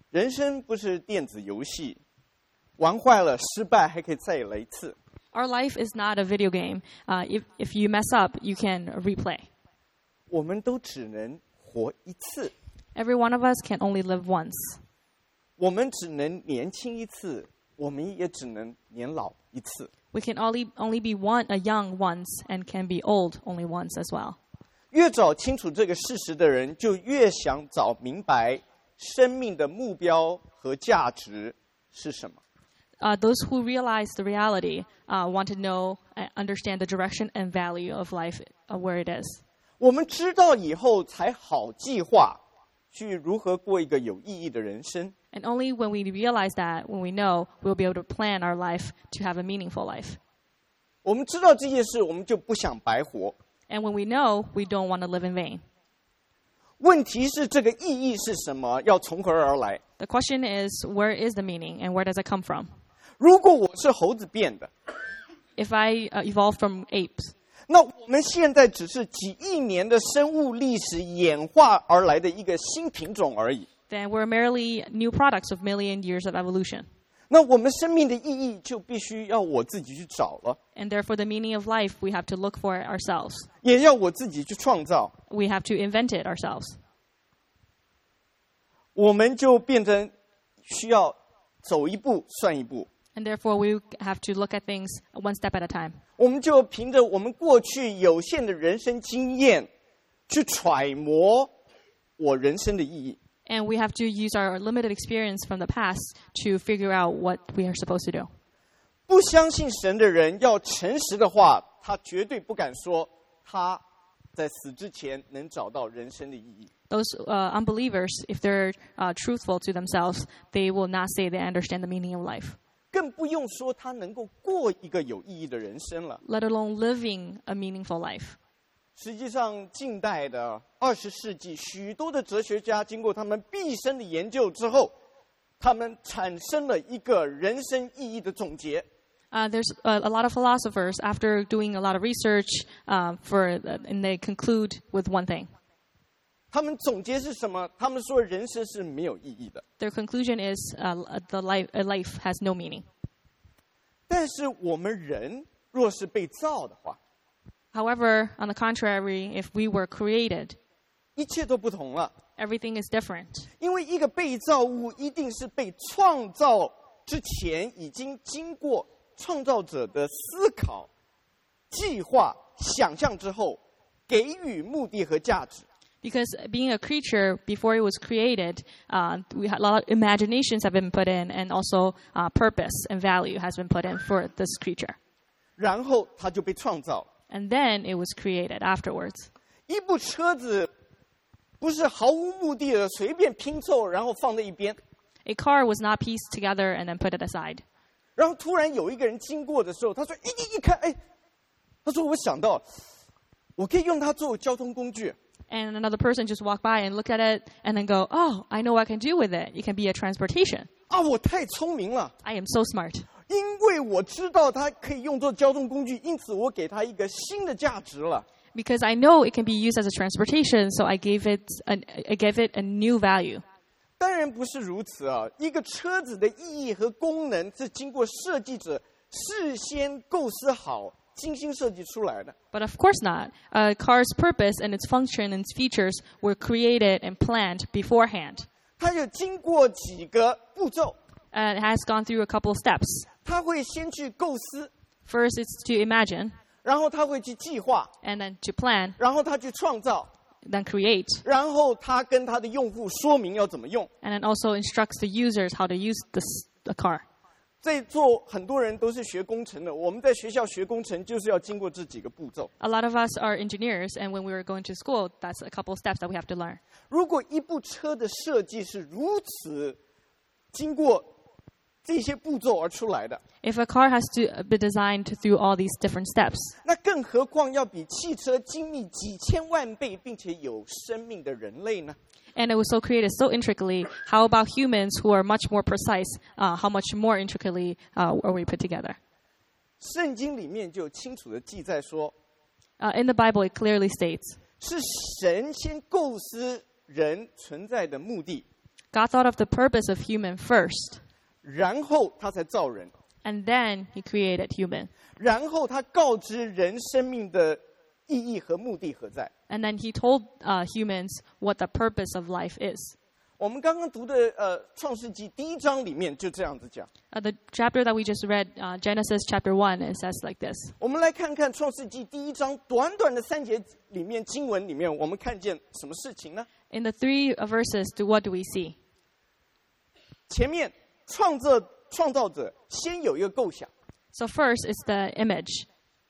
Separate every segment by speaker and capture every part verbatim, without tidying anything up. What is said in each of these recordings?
Speaker 1: 人生不是电子游戏，玩坏了失败还可以再来一次。
Speaker 2: Our life is not a video game. Uh, if, if you mess up, you can replay.
Speaker 1: 我们都只能活一次。
Speaker 2: Every one of us can only live once.
Speaker 1: 我们只能年轻一次，我们也只能年老一次。
Speaker 2: We can only, only be one, a young once and can be old only once as well.
Speaker 1: 越找清楚这个事实的人，就越想找明白生命的目标和价值是什么。
Speaker 2: Uh, those who realize the reality uh, want to know and understand the direction and value of life, uh, where it is.
Speaker 1: 我们知道以后才好计划去如何过一个有意义的人生。
Speaker 2: And only when we realize that, when we know, we'll be able to plan our life to have a meaningful life.
Speaker 1: 我们知道这件事，我们就不想白活。
Speaker 2: And when we know, we don't want to live in vain.
Speaker 1: 问题是这个意义是什么？要从何而来？
Speaker 2: The question is, where is the meaning and where does it come from?
Speaker 1: 如果我是猴子变的，
Speaker 2: If I uh, evolved from apes,
Speaker 1: 那我们现在只是几亿年的生物历史演化而来的一个新品种而已。
Speaker 2: then we're merely new products of million years of evolution.
Speaker 1: 那我们生命的意义就必须要我自己去找了，
Speaker 2: And therefore, the meaning of life, we have to look for it ourselves.
Speaker 1: 也要我自己去创造。
Speaker 2: We have to invent it ourselves.
Speaker 1: 我们就变成需要走一步算一步。
Speaker 2: And therefore, we have to look at things one step at a time.
Speaker 1: 我们就凭着我们过去有限的人生经验，去揣摩我人生的意义。
Speaker 2: And we have to use our limited experience from the past to figure out what we are supposed to do.
Speaker 1: 不相信神的人要诚实的话，他绝对不敢说他在死之前能找到人生的意义。
Speaker 2: Those uh, unbelievers, if they're uh, truthful to themselves, they will not say they understand the meaning of life,
Speaker 1: 更不用说他能够过一个有意义的人生了。
Speaker 2: let alone living a meaningful life.
Speaker 1: 实际上，近代的二十世纪，许多的哲学家经过他们毕生的研究之后，他们产生了一个人生意义的总结。
Speaker 2: Uh, there's a, a lot of philosophers, after doing a lot of research, uh, for, uh, and they conclude with one thing.
Speaker 1: 他们总结是什么？他们说人生是没有意义的。
Speaker 2: Their conclusion is uh, the life, a life has no meaning.
Speaker 1: 但是我们人若是被造的话，
Speaker 2: However, on the contrary, if we were created,
Speaker 1: 一切都不同了。
Speaker 2: everything is different.
Speaker 1: 因为一个被造物一定是被创造之前已经经过创造者的思考、计划、想象之后，给予目的和价值。
Speaker 2: Because being a creature, before it was created, uh, we had a lot of imaginations have been put in, and also uh, purpose and value has been put in for this creature.
Speaker 1: 然后它就被创造。
Speaker 2: And then it was created afterwards.
Speaker 1: 一部车子不是毫无目的的随便拼凑，然后放在一边，
Speaker 2: A car was not pieced together and then put it aside.
Speaker 1: 然后突然有一个人经过的时候，他说：“一一一看，哎，他说我想到，我可以用它作为交通工具。”
Speaker 2: And another person just walked by and looked at it and then go, oh, I know what I can do with it. It can be a transportation.
Speaker 1: 啊，我太聪明了，
Speaker 2: I am so smart.
Speaker 1: 因为我知道它可以用作交通工具，因此我给它一个新的价值了。
Speaker 2: Because I know it can be used as a transportation, so I gave it an, I gave it a new value.
Speaker 1: 当然不是如此啊！一个车子的意义和功能是经过设计者事先构思好、精心设计出来的。
Speaker 2: But of course not. A car's purpose and its function and its features were created and planned beforehand.
Speaker 1: 它有经过几个步骤，
Speaker 2: Uh, it has gone through a couple of steps.
Speaker 1: 它会先去构思，
Speaker 2: First, it's to imagine,
Speaker 1: 然后它会去计划，
Speaker 2: and then to plan,
Speaker 1: 然后它去创造，
Speaker 2: then create,
Speaker 1: 然后它跟它的用户说明要怎么用。
Speaker 2: and then also instructs the users how to use this, the car.
Speaker 1: 在座很多人都是学工程的，我们在学校学工程就是要经过这几个步骤。
Speaker 2: A lot of us are engineers, and when we were going to school, that's a couple of steps that we have to learn.
Speaker 1: 如果一部车的设计是如此经过这些步骤而出来的，
Speaker 2: If a car has to be designed through all these different steps,
Speaker 1: 那更何况要比汽车精密几千万倍，并且有生命的人类呢？
Speaker 2: and it was so created so intricately, how about humans who are much more precise? Uh, how much more intricately uh, are we put together?
Speaker 1: 圣经里面就清楚的记载说，
Speaker 2: Uh, in the Bible, it clearly states,
Speaker 1: 是神先构思人存在的目的，
Speaker 2: God thought of the purpose of human first,
Speaker 1: 然后他才造人，
Speaker 2: and then he created human.
Speaker 1: 然后他告知人生命的意义和目的何在。
Speaker 2: And then he told uh, humans what the purpose of life is.
Speaker 1: 我们刚刚读的呃《创世纪》第一章里面就这样子讲。
Speaker 2: Uh, the chapter that we just read, uh, Genesis chapter one, it says like this.
Speaker 1: 我们来看看《创世纪》第一章短短的三节里面经文里面，我们看见什么事情呢？
Speaker 2: In the three verses, do, what do we see?
Speaker 1: 前面创造创造者先有一个构想
Speaker 2: So first is the image,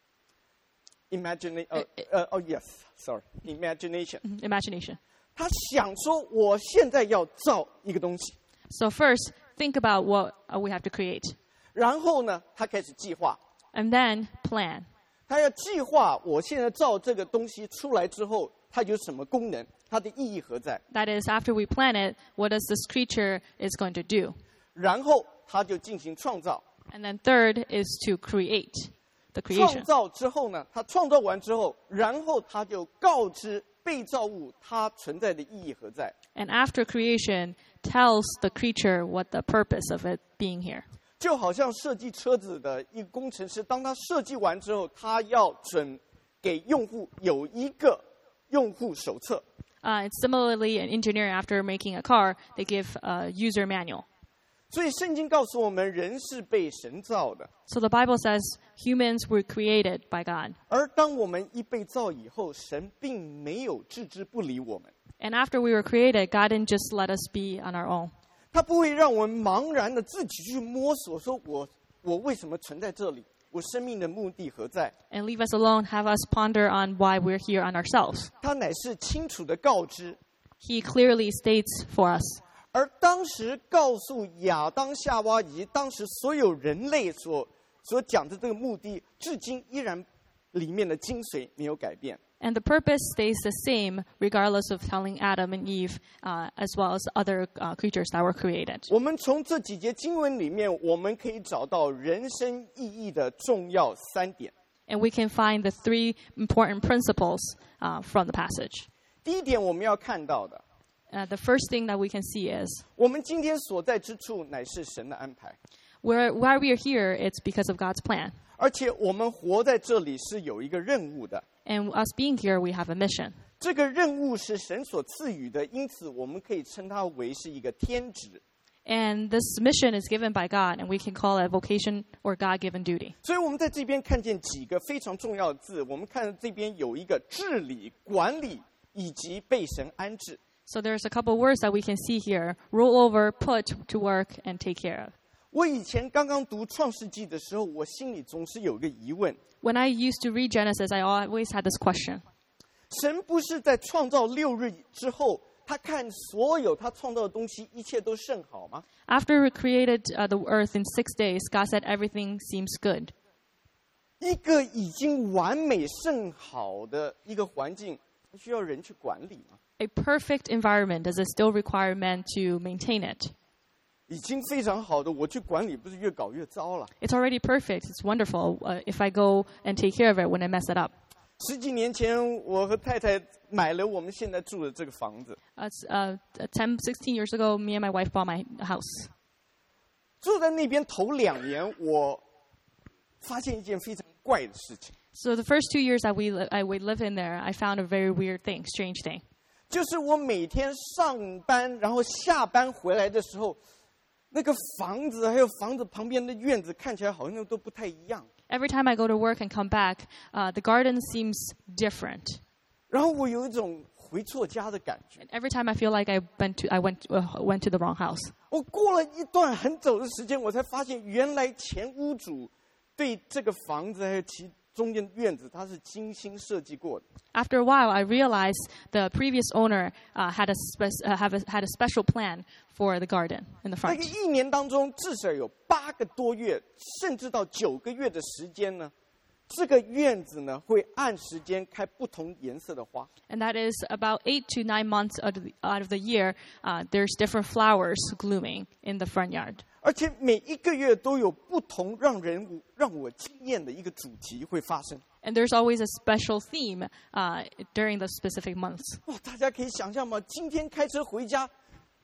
Speaker 1: ，imagine 呃呃哦 yes，sorry，imagination，
Speaker 2: imagination.
Speaker 1: 他想说，我现在要造一个东西，
Speaker 2: So first, think about what uh, we have to create.
Speaker 1: 然后呢，他开始计划，
Speaker 2: And then plan.
Speaker 1: 他要计划我现在造这个东西出来之后，它有什么功能，它的意义何在，
Speaker 2: That is, after we plan it, what does this creature is going to do?
Speaker 1: 然后他就进行创造。
Speaker 2: And then third is to create the
Speaker 1: 创
Speaker 2: creation.
Speaker 1: 造之后呢，他创造完之后，然后他就告知被造物它存在的意义何在。
Speaker 2: And after creation, tells the creature what the purpose of it being here.
Speaker 1: 就好像设计车子的一个工程师，当他设计完之后，他要准给用户有一个用户手册。
Speaker 2: Uh, it's similarly, an engineer, after making a car, they give a user manual.
Speaker 1: 所以圣经告诉我们，人是被神造的。
Speaker 2: So the Bible says humans were created by God.
Speaker 1: 而当我们一被造以后，神并没有置之不理我们，
Speaker 2: And after we were created, God didn't just let us be on our own.
Speaker 1: 他不会让我们茫然的自己去摸索，说我我为什么存在这里，我生命的目的何在？
Speaker 2: And leave us alone, have us ponder on why we're here on ourselves.
Speaker 1: 他乃是清楚的告知。
Speaker 2: He clearly states for us.
Speaker 1: 而当时告诉亚当、夏娃以及当时所有人类所所讲的这个目的，至今依然里面的精髓没有改变。
Speaker 2: And the purpose stays the same regardless of telling Adam and Eve, uh, as well as other uh, creatures that were created.
Speaker 1: 我们从这几节经文里面，我们可以找到人生意义的重要三点。
Speaker 2: And we can find the three important principles uh, from the passage.
Speaker 1: 第一点，我们要看到的，
Speaker 2: Uh, the first thing that we can see is
Speaker 1: 我们今天所在之处乃是神的安排，
Speaker 2: where, why we are here, it's because of God's plan.
Speaker 1: 而且我们活在这里是有一个任务的。
Speaker 2: And us being here, we have a mission.
Speaker 1: 这个任务是神所赐予的，因此我们可以称它为是一个天职。
Speaker 2: And this mission is given by God, and we can call it a vocation or God-given duty.
Speaker 1: 所以我们在这边看见几个非常重要的字，我们看这边有一个治理、管理以及被神安置。
Speaker 2: So there's a couple words that we can see here: rule over, put to work, and take care of.
Speaker 1: 我以前刚刚读创世纪的时候，我心里总是有个疑问：
Speaker 2: When I used to read Genesis, I always had this question.
Speaker 1: 神不是在创造六日之后，他看所有他创造的东西，一切都甚好吗？
Speaker 2: After we created uh, the earth in six days, God said everything seems good.
Speaker 1: 一个已经完美甚好的一个环境，需要人去管理吗？
Speaker 2: A perfect environment, does it still require men to maintain it?
Speaker 1: 已经非常好的，我去管理，不是越搞越糟了？
Speaker 2: It's already perfect. It's wonderful. Uh, if I go and take care of it when I mess it up.
Speaker 1: 十几年前，我和太太买了我们现在住的这个房子。
Speaker 2: Uh, it's, uh, ten, sixteen years ago, me and my wife bought my house.
Speaker 1: 住在那边头两年，我发现一件非常怪的事情，
Speaker 2: So the first two years that we li- I would live in there, I found a very weird thing, strange thing.
Speaker 1: 就是我每天上班，然后下班回来的时候，那个房子还有房子旁边的院子看起来好像都不太一样。
Speaker 2: Every time I go to work and come back, uh, the garden seems different.
Speaker 1: 然后我有一种回错家的感觉。
Speaker 2: Every time I feel like I went to I went uh, went to the wrong house.
Speaker 1: 我过了一段很久的时间，我才发现原来前屋主对这个房子还有其中间的院子，他是精心设计过的。
Speaker 2: After a while, I realized the previous owner uh, had a spe- uh, have a, had a special plan for the garden in the
Speaker 1: 那
Speaker 2: front.
Speaker 1: 个一年当中，至少有八个多月，甚至到九个月的时间呢，这个院子呢会按时间开不同颜色的花。
Speaker 2: And that is about eight to nine months out of the, out of the year. Uh, there's different flowers blooming in the front yard.
Speaker 1: 而且每一个月都有不同让人让我惊艳的一个主题会发生。
Speaker 2: And there's always a special theme uh, during the specific months.
Speaker 1: 哇，大家可以想象吗？今天开车回家，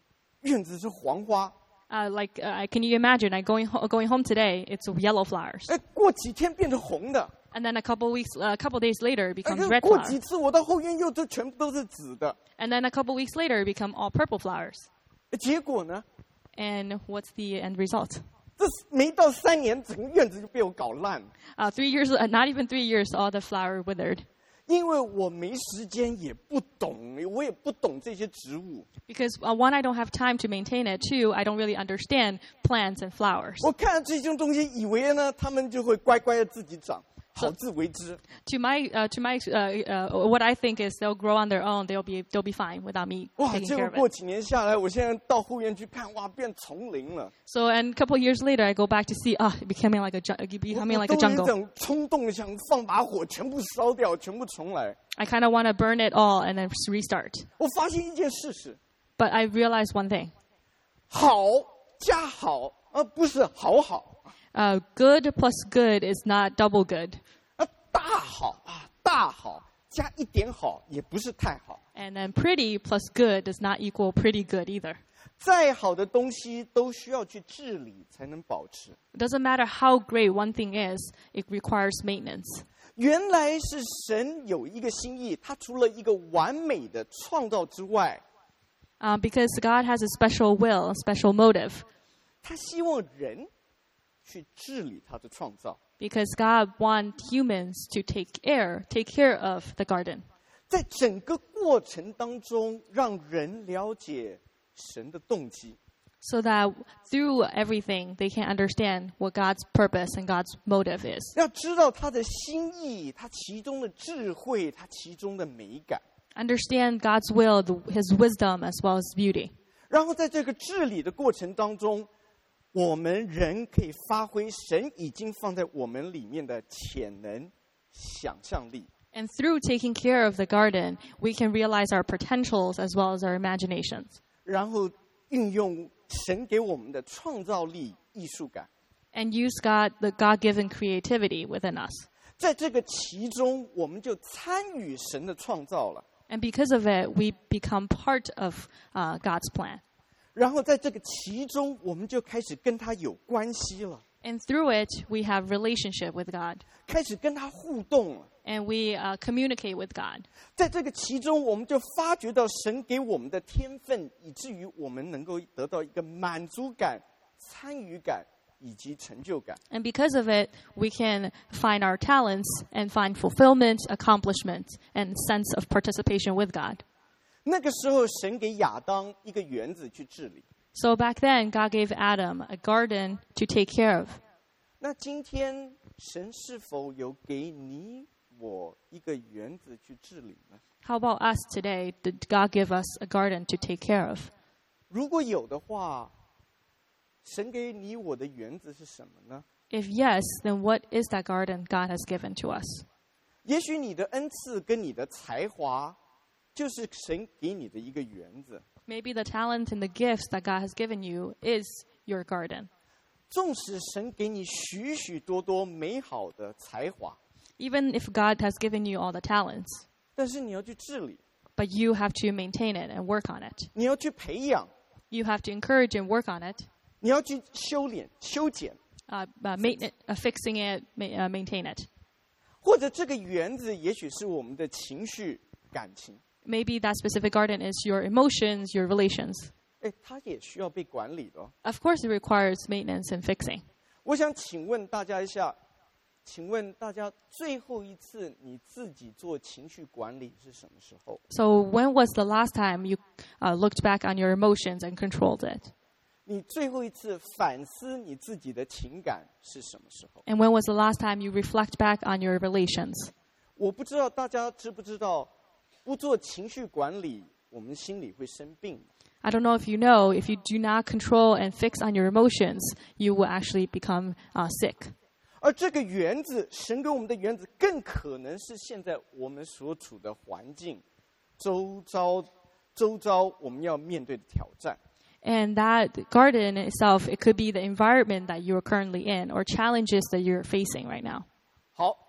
Speaker 1: 院子是黄花。
Speaker 2: Uh, like, uh, can you imagine? I going ho- going home today. It's yellow flowers,
Speaker 1: 哎，过几天变成红的。
Speaker 2: and then a couple weeks, a couple days later, it
Speaker 1: 哎
Speaker 2: becomes red
Speaker 1: 过
Speaker 2: flower,
Speaker 1: 几次我到后院又都全部都是紫的。
Speaker 2: and then a couple weeks later, it become all purple flowers.
Speaker 1: 哎结果呢，
Speaker 2: And what's the end result?
Speaker 1: 这没到三年，整个院子就被我搞烂了。
Speaker 2: Uh, three years, uh, not even three years, all the flower withered
Speaker 1: 因为我没时间，也不懂，我也不懂这些植物。
Speaker 2: because uh, one, I don't have time to maintain it. Two, I don't really understand plants and flowers.
Speaker 1: 我看到这些东西，以为呢，他们就会乖乖的自己长，好自为之。
Speaker 2: To my, uh, to my, uh, uh, what I think is they'll grow on their own. They'll be, they'll be fine without me
Speaker 1: 哇，
Speaker 2: taking
Speaker 1: 结
Speaker 2: care
Speaker 1: 果
Speaker 2: of
Speaker 1: 过
Speaker 2: it.
Speaker 1: 几年下来，我现在到后院去看，哇，变丛林了。
Speaker 2: So, and a couple of years later, I go back to see, ah, it becoming like a, ju- it
Speaker 1: 我
Speaker 2: becoming
Speaker 1: 我
Speaker 2: like a
Speaker 1: 都有一
Speaker 2: jungle.
Speaker 1: 种冲动，想放把火，全部烧掉，全部重来。
Speaker 2: I kind of want to burn it all and then restart.
Speaker 1: 我发现一件事实：
Speaker 2: But I realized one thing.
Speaker 1: 好加好，而不是好好。
Speaker 2: Uh, good plus good is not double good.
Speaker 1: 啊，大好啊，大好加一点好，也不是太好。
Speaker 2: And then pretty plus good does not equal pretty good either.
Speaker 1: 再好的东西都需要去治理才能保持。
Speaker 2: It doesn't matter how great one thing is, it requires maintenance.
Speaker 1: 原来是神有一个心意，他除了一个完美的创造之外，
Speaker 2: Uh, because God has a special will, a special motive.
Speaker 1: 他希望人去治理他的创造。
Speaker 2: Because God wants humans to take care, take care of the garden.
Speaker 1: 在整个过程当中，让人了解神的动机。
Speaker 2: So that through everything, they can understand what God's purpose and God's motive is.
Speaker 1: 要知道他的心意，他其中的智慧，他其中的美感。
Speaker 2: Understand God's will, the, His wisdom, as well as beauty.
Speaker 1: 然后在这个治理的过程当中，我们人可以发挥神已经放在我们里面的潜能、想象力。
Speaker 2: And through taking care of the garden, we can realize our potentials as well as our imaginations.
Speaker 1: 然后运用神给我们的创造力、艺术感。
Speaker 2: And use God, the God-given creativity within us.
Speaker 1: 在这个其中，我们就参与神的创造了。
Speaker 2: And because of it, we become part of uh, God's plan.
Speaker 1: 然后在这个其中，我们就开始跟他有关系了，
Speaker 2: And through it, we have relationship with God.
Speaker 1: 开始跟他互动了。
Speaker 2: And we uh, communicate with God.
Speaker 1: 在这个其中，我们就发觉到神给我们的天分，以至于我们能够得到一个满足感、参与感以及成就感。
Speaker 2: And because of it, we can find our talents and find fulfillment, accomplishment, and sense of participation with God.
Speaker 1: 那个时候，神给亚当一个园子去治理。
Speaker 2: So back then, God gave Adam a garden to take care of.
Speaker 1: 那今天，神是否有给你我一个园子去治理呢？
Speaker 2: How about us today? Did God give us a garden to take care of?
Speaker 1: 如果有的话，神给你我的园子是什么呢？
Speaker 2: If yes, then what is that garden God has given to us?
Speaker 1: 也许你的恩赐跟你的才华，就是神给你的一个园子。
Speaker 2: Maybe the talent and the gifts that God has given you is your garden.
Speaker 1: 纵使神给你许许多多美好的才华，
Speaker 2: Even if God has given you all the talents,
Speaker 1: 但是你要去治理，
Speaker 2: but you have to maintain it and work on it.
Speaker 1: 你要去培养，
Speaker 2: You have to encourage and work on it,
Speaker 1: 你要去修炼、修剪，
Speaker 2: uh, uh, maintain it, uh, fixing it, ma- uh, maintain it.
Speaker 1: 或者这个园子也许是我们的情绪、感情，
Speaker 2: Maybe that specific garden is your emotions, your relations.
Speaker 1: 哎，它也需要被管理的哦。
Speaker 2: Of course, it requires maintenance and fixing.
Speaker 1: 我想请问大家一下，请问大家最后一次你自己做情绪管理是什么时候？
Speaker 2: So when was the last time you uh, looked back on your emotions and controlled it?
Speaker 1: 你最后一次反思你自己的情感是什么时候？
Speaker 2: And when was the last time you reflect back on your relations?
Speaker 1: 我不知道大家知不知道，不做情绪管理，我们心里会生病。
Speaker 2: I don't know if you know, if you do not control and fix on your emotions, you will actually become uh, sick.
Speaker 1: 而这个园子，神给我们的园子，更可能是现在我们所处的环境，周遭，周遭我们要面对的挑战。
Speaker 2: And that garden itself, it could be the environment that you are currently in or challenges that you're facing right now.
Speaker 1: 好，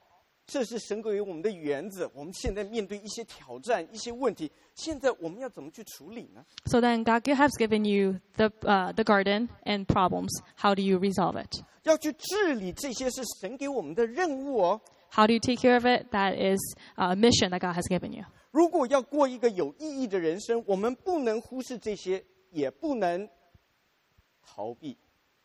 Speaker 1: 这是神给我们的原则。我们现在面对一些挑战、一些问题，现在我们要怎么去处理呢？
Speaker 2: So then God has given you the uh, the garden and problems. How do you resolve it?
Speaker 1: 要去治理这些是神给我们的任务哦。
Speaker 2: How do you take care of it? That is a mission that God has given you.
Speaker 1: 如果要过一个有意义的人生，我们不能忽视这些，也不能逃避。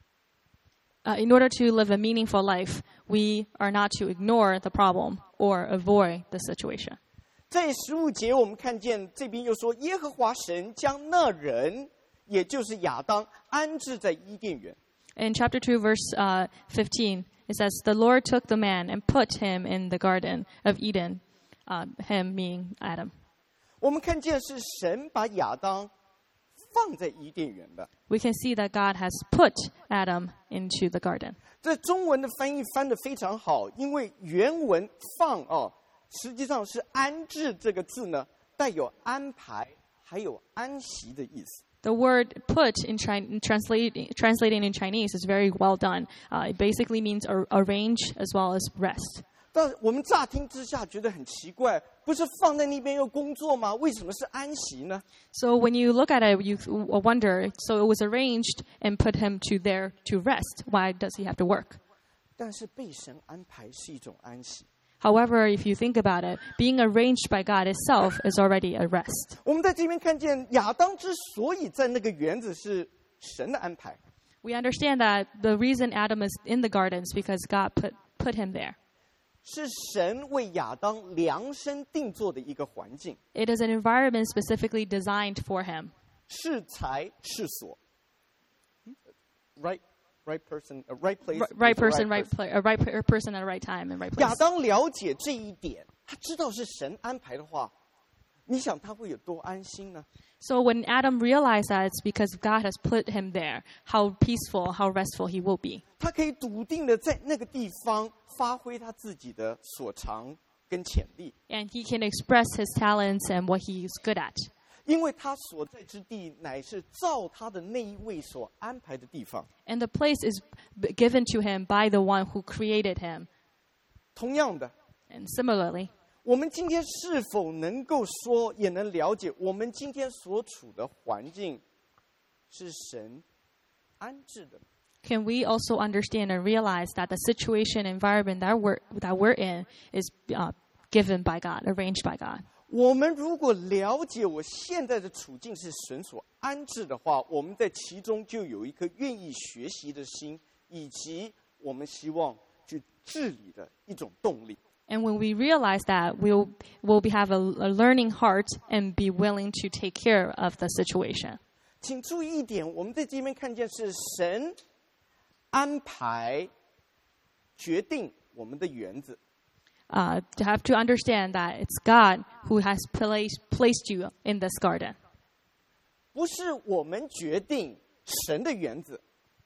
Speaker 2: Uh, in order to live a meaningful life, we are not to ignore the problem or avoid the situation.
Speaker 1: 在十五节，我们看见这边又说，耶和华神将那人，也就是亚当，安置在伊甸园。
Speaker 2: In chapter two, verse uh, fifteen, it says, "The Lord took the man and put him in the garden of Eden," uh, him being Adam.
Speaker 1: 我们看见是神把亚当放在伊甸园的。
Speaker 2: We can see that God has put Adam into the garden.
Speaker 1: 这中文的翻译翻得非常好，因为原文放哦，实际上是安置这个字呢，带有安排还有安息的意思。
Speaker 2: The word "put" in, Chi- in translate, translating in Chinese is very well done. Uh, it basically means ar- arrange as well as rest.
Speaker 1: 但我们乍听之下觉得很奇怪，不是放在那边要工作吗？为什么是安息呢？
Speaker 2: So when you look at it, you wonder, so it was arranged and put him to there to rest. Why does he have to work?
Speaker 1: 但是被神安排是一种安息。
Speaker 2: However, if you think about it, being arranged by God itself is already a rest.
Speaker 1: 我们在这边看见亚当之所以在那个园子是神的安排，
Speaker 2: We understand that the reason Adam is in the garden is because God put, put him there.
Speaker 1: 是神为亚当量身定做的一个环境，
Speaker 2: It is an environment specifically designed for him.
Speaker 1: 是财是所。Right, right person, a right place,
Speaker 2: Right, right
Speaker 1: with the
Speaker 2: person, right place, a right per- person at the right time and right place.
Speaker 1: 亚当了解这一点，他知道是神安排的话，你想他会有多安心呢？
Speaker 2: So when Adam realized that it's because God has put him there, how peaceful, how restful he will be.
Speaker 1: 他可以笃定的在那个地方发挥他自己的所长跟潜力，
Speaker 2: And he can express his talents and what he's good at.
Speaker 1: 因为他所在之地乃是造他的那一位所安排的地方。
Speaker 2: And the place is b- given to him by the one who created him.
Speaker 1: 同样的，
Speaker 2: And similarly,
Speaker 1: 我们今天是否能够说，也能了解我们今天所处的环境是神安置的？
Speaker 2: can we also understand and realize that the situation, environment that we're, that we're in is uh, given by God, arranged by God?
Speaker 1: 我们如果了解我现在的处境是神所安置的话，我们在其中就有一颗愿意学习的心，以及我们希望去治理的一种动力。
Speaker 2: And when we realize that, we'll, we'll be, have a, a learning heart and be willing to take care of the situation.
Speaker 1: 请注意一点，我们在这边看见是神安排、决定我们的园子，
Speaker 2: Uh, to have to understand that it's God who has placed, placed you in this garden,
Speaker 1: 不是我们决定神的园子。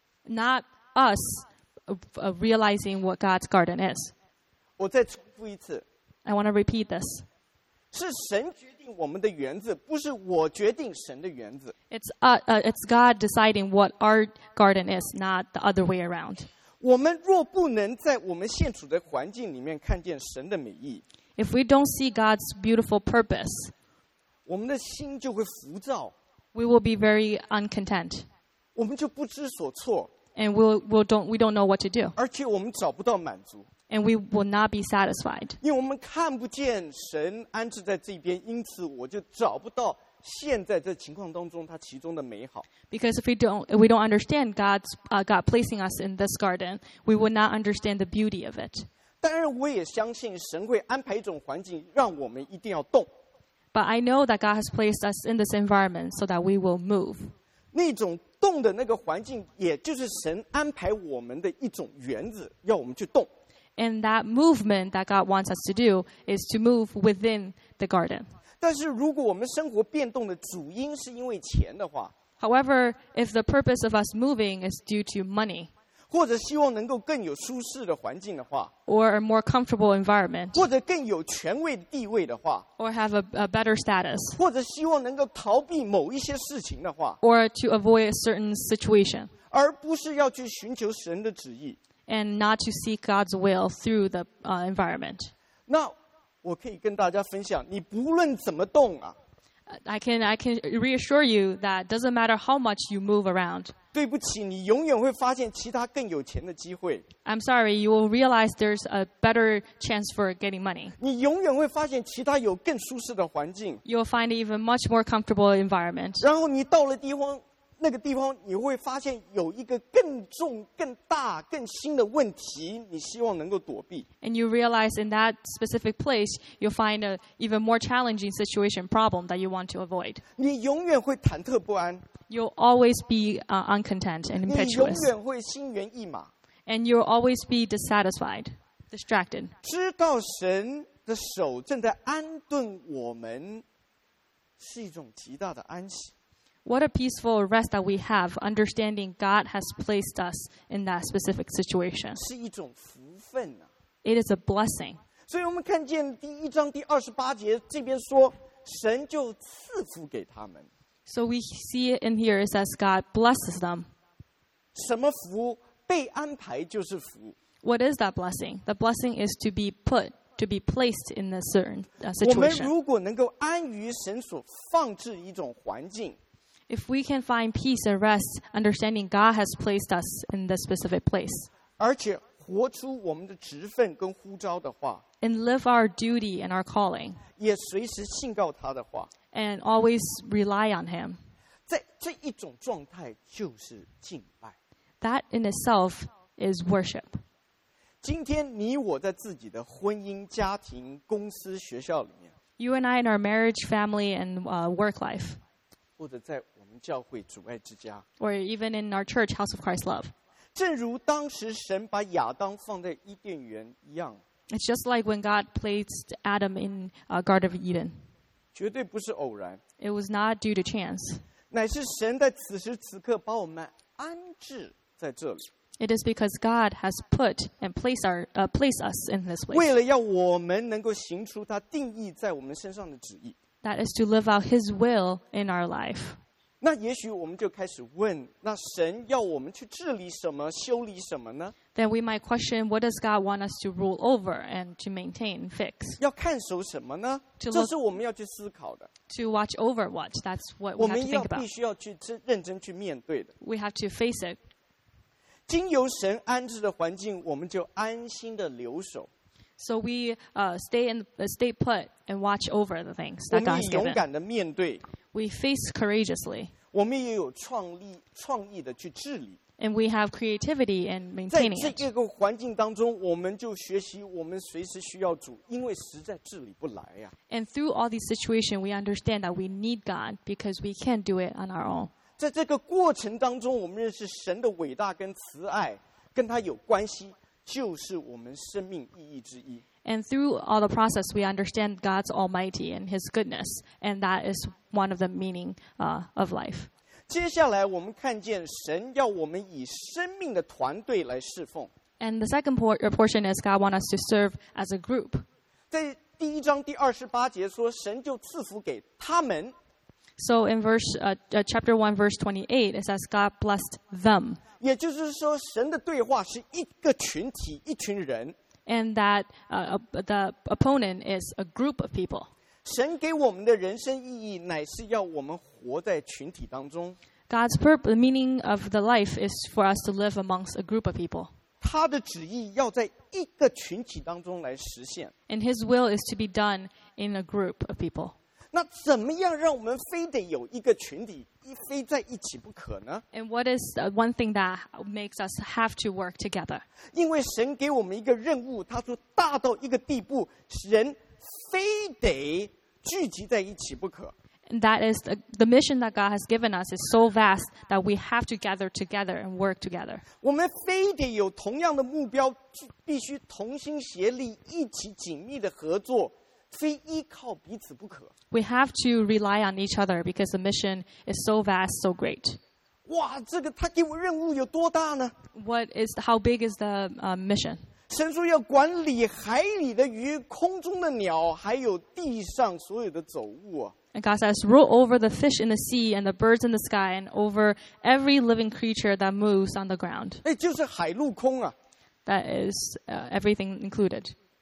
Speaker 2: not us uh, uh, realizing what God's garden is.
Speaker 1: 我再重复一次，
Speaker 2: I want to repeat this.
Speaker 1: 是神决定我们的园子，不是我决定神的园子。
Speaker 2: It's, uh, uh, it's God deciding what our garden is, not the other way around.
Speaker 1: 我们若不能在我们现处的环境里面看见神的美意，
Speaker 2: If we don't see God's beautiful purpose,
Speaker 1: 我们的心就会浮躁，
Speaker 2: we will be very uncontent,
Speaker 1: 我们就不知所措，
Speaker 2: and we'll, we'll don't, we don't know what to do,
Speaker 1: 而且我们找不到满足，
Speaker 2: and we will not be satisfied.
Speaker 1: 因为我们看不见神安置在这边，因此我就找不到现在这情况当中它其中的美好。
Speaker 2: Because if we don't, if we don't understand God's, uh, God placing us in this garden, we will not understand the beauty of it.
Speaker 1: 当然，我也相信神会安排一种环境，让我们一定要动。
Speaker 2: But I know that God has placed us in this environment so that we will move.
Speaker 1: 那种动的那个环境，也就是神安排我们的一种原则，要我们去动。
Speaker 2: And that movement that God wants us to do is to move within the garden.
Speaker 1: 但是如果我们生活变动的主因是因为钱的话，
Speaker 2: However, if the purpose of us moving is due to money,
Speaker 1: 或者希望能够更有舒适的环境的话，
Speaker 2: or a more comfortable environment,
Speaker 1: 或者更有权位地位的话，
Speaker 2: or have a, a better status,
Speaker 1: 或者希望能够逃避某一些事情的话，
Speaker 2: or to avoid a certain situation,
Speaker 1: 而不是要去寻求神的旨意，
Speaker 2: and not to seek God's will through the uh, environment,
Speaker 1: 那我可以跟大家分享，你不论怎么动啊，
Speaker 2: I can I can reassure you that doesn't matter how much you move around.
Speaker 1: 对不起，你永远会发现其他更有钱的机会，
Speaker 2: I'm sorry, you will realize there's a better chance for getting money.
Speaker 1: 你永远会发现其他有更舒适的环境，
Speaker 2: You'll find an even much more comfortable environment.
Speaker 1: 然后你到了地方，那个地方你会发现有一个更重、更大、更新的问题，你希望能够躲避。
Speaker 2: And you realize in that specific place, you'll find an even more challenging situation, problem that you want to avoid.
Speaker 1: 你永远会忐忑不安，
Speaker 2: You'll always be uh, uncontent and
Speaker 1: 你永
Speaker 2: impetuous.
Speaker 1: 远会心猿意马，
Speaker 2: And you'll always be dissatisfied, distracted.
Speaker 1: 知道神的手正在安顿我们，是一种极大的安息。
Speaker 2: What a peaceful rest that we have, understanding God has placed us in that specific situation.
Speaker 1: 是一种福分啊！
Speaker 2: It is a blessing.
Speaker 1: 所以我们看见第一章第二十八节这边说，神就赐福给他们。
Speaker 2: So we see it in here, it says God blesses them.
Speaker 1: 什么福？被安排就是福。
Speaker 2: What is that blessing? The blessing is to be put, to be placed in a certain uh,
Speaker 1: 我们
Speaker 2: situation.
Speaker 1: 如果能够安于神所放置一种环境，
Speaker 2: If we can find peace and rest, understanding God has placed us in the specific place,
Speaker 1: 而且活出我们的职分跟呼召的话，
Speaker 2: and live our duty and our calling,
Speaker 1: 也随时信告他的话，
Speaker 2: and always rely on Him,
Speaker 1: 在这一种状态就是敬拜。
Speaker 2: that in itself is worship.
Speaker 1: 今天你我在自己的婚姻、家庭、公司、学校里面，
Speaker 2: You and I in our marriage, family, and uh, work life,
Speaker 1: 或者在我们教会主爱之家，
Speaker 2: or even in our church, House of Christ Love.
Speaker 1: 正如当时神把亚当放在伊甸园一样，
Speaker 2: It's just like when God placed Adam in uh, Garden of Eden.
Speaker 1: 绝对不是偶然，
Speaker 2: It was not due to chance.
Speaker 1: 乃是神在此时此刻把我们安置在这里，
Speaker 2: It is because God has put and placed our uh, placed us in this
Speaker 1: 为
Speaker 2: place.
Speaker 1: 了要我们能够行出他定义在我们身上的旨意。
Speaker 2: That is to live out His will in our life.
Speaker 1: 那也许我们就开始问：那神要我们去治理什么、修理什么呢？
Speaker 2: Then we might question, what does God want us to rule over and to maintain, fix?
Speaker 1: 要看守什么呢？
Speaker 2: To
Speaker 1: 这
Speaker 2: look-
Speaker 1: 是我们要去思考的，
Speaker 2: To watch over what? That's what
Speaker 1: 我
Speaker 2: we have
Speaker 1: 们
Speaker 2: to
Speaker 1: 要
Speaker 2: think
Speaker 1: 必
Speaker 2: about.
Speaker 1: 须要去真认真去面对的。
Speaker 2: We have to face it.
Speaker 1: 经由神安置的环境，我们就安心的留守，
Speaker 2: So we uh, stay in, uh, stay put and watch over the things
Speaker 1: 我
Speaker 2: that
Speaker 1: 们
Speaker 2: God
Speaker 1: 也
Speaker 2: has
Speaker 1: 勇
Speaker 2: given.
Speaker 1: 敢的面对，
Speaker 2: We face courageously,
Speaker 1: 我们也有创意、创意的去治理。
Speaker 2: and we have creativity in
Speaker 1: 在
Speaker 2: maintaining
Speaker 1: 这
Speaker 2: it.
Speaker 1: 一个环境当中，我们就学习，我们随时需要主，因为实在治理不来呀、
Speaker 2: And through all these situations, we understand that we need God because we can't do it on our own.
Speaker 1: 在这个过程当中，我们认识神的伟大跟慈爱，跟他有关系，就是我们生命意义之一。
Speaker 2: And through all the process, we understand God's almighty and His goodness, and that is one of the meaning uh, of life.
Speaker 1: 接下来，我们看见神要我们以生命的团队来侍奉。
Speaker 2: And the second por- uh, portion is God wants us to serve as a group.
Speaker 1: 在第一章第二十八节说，神就赐福给他们，
Speaker 2: So in verse uh, uh, chapter one, verse twenty-eight, it says God blessed them,
Speaker 1: 也就是说，神的对话是一个群体、一群人。
Speaker 2: and that uh, uh, the opponent is a group of people.
Speaker 1: 神给我们的人生意义，乃是要我们活在群体当中。
Speaker 2: God's purpose, the meaning of the life is for us to live amongst a group of people.
Speaker 1: 他的旨意要在一个群体当中来实现。
Speaker 2: And His will is to be done in a group of people.
Speaker 1: 那怎么样让我们非得有一个群体，一非在一起不可呢？
Speaker 2: And what is uh, one thing that makes us have to work together?
Speaker 1: 因为神给我们一个任务，他说大到一个地步，人非得聚集在一起不可。
Speaker 2: And that is the, the mission that God has given us is so vast that we have to gather together and work together.
Speaker 1: 我们非得有同样的目标，必须同心协力，一起紧密的合作，非依靠彼此不可。
Speaker 2: We have to rely on each other because the mission is so vast, so great.
Speaker 1: 哇，这个他给我任务有多大呢？
Speaker 2: What is how big is the uh, mission?
Speaker 1: 神说要管理海里的鱼、空中的鸟，还有地上所有的走物啊。
Speaker 2: And God says, rule over the fish in the sea and the birds in the sky and over every living creature that moves on the ground.
Speaker 1: 哎，就是海陆空啊。
Speaker 2: That is uh, everything included.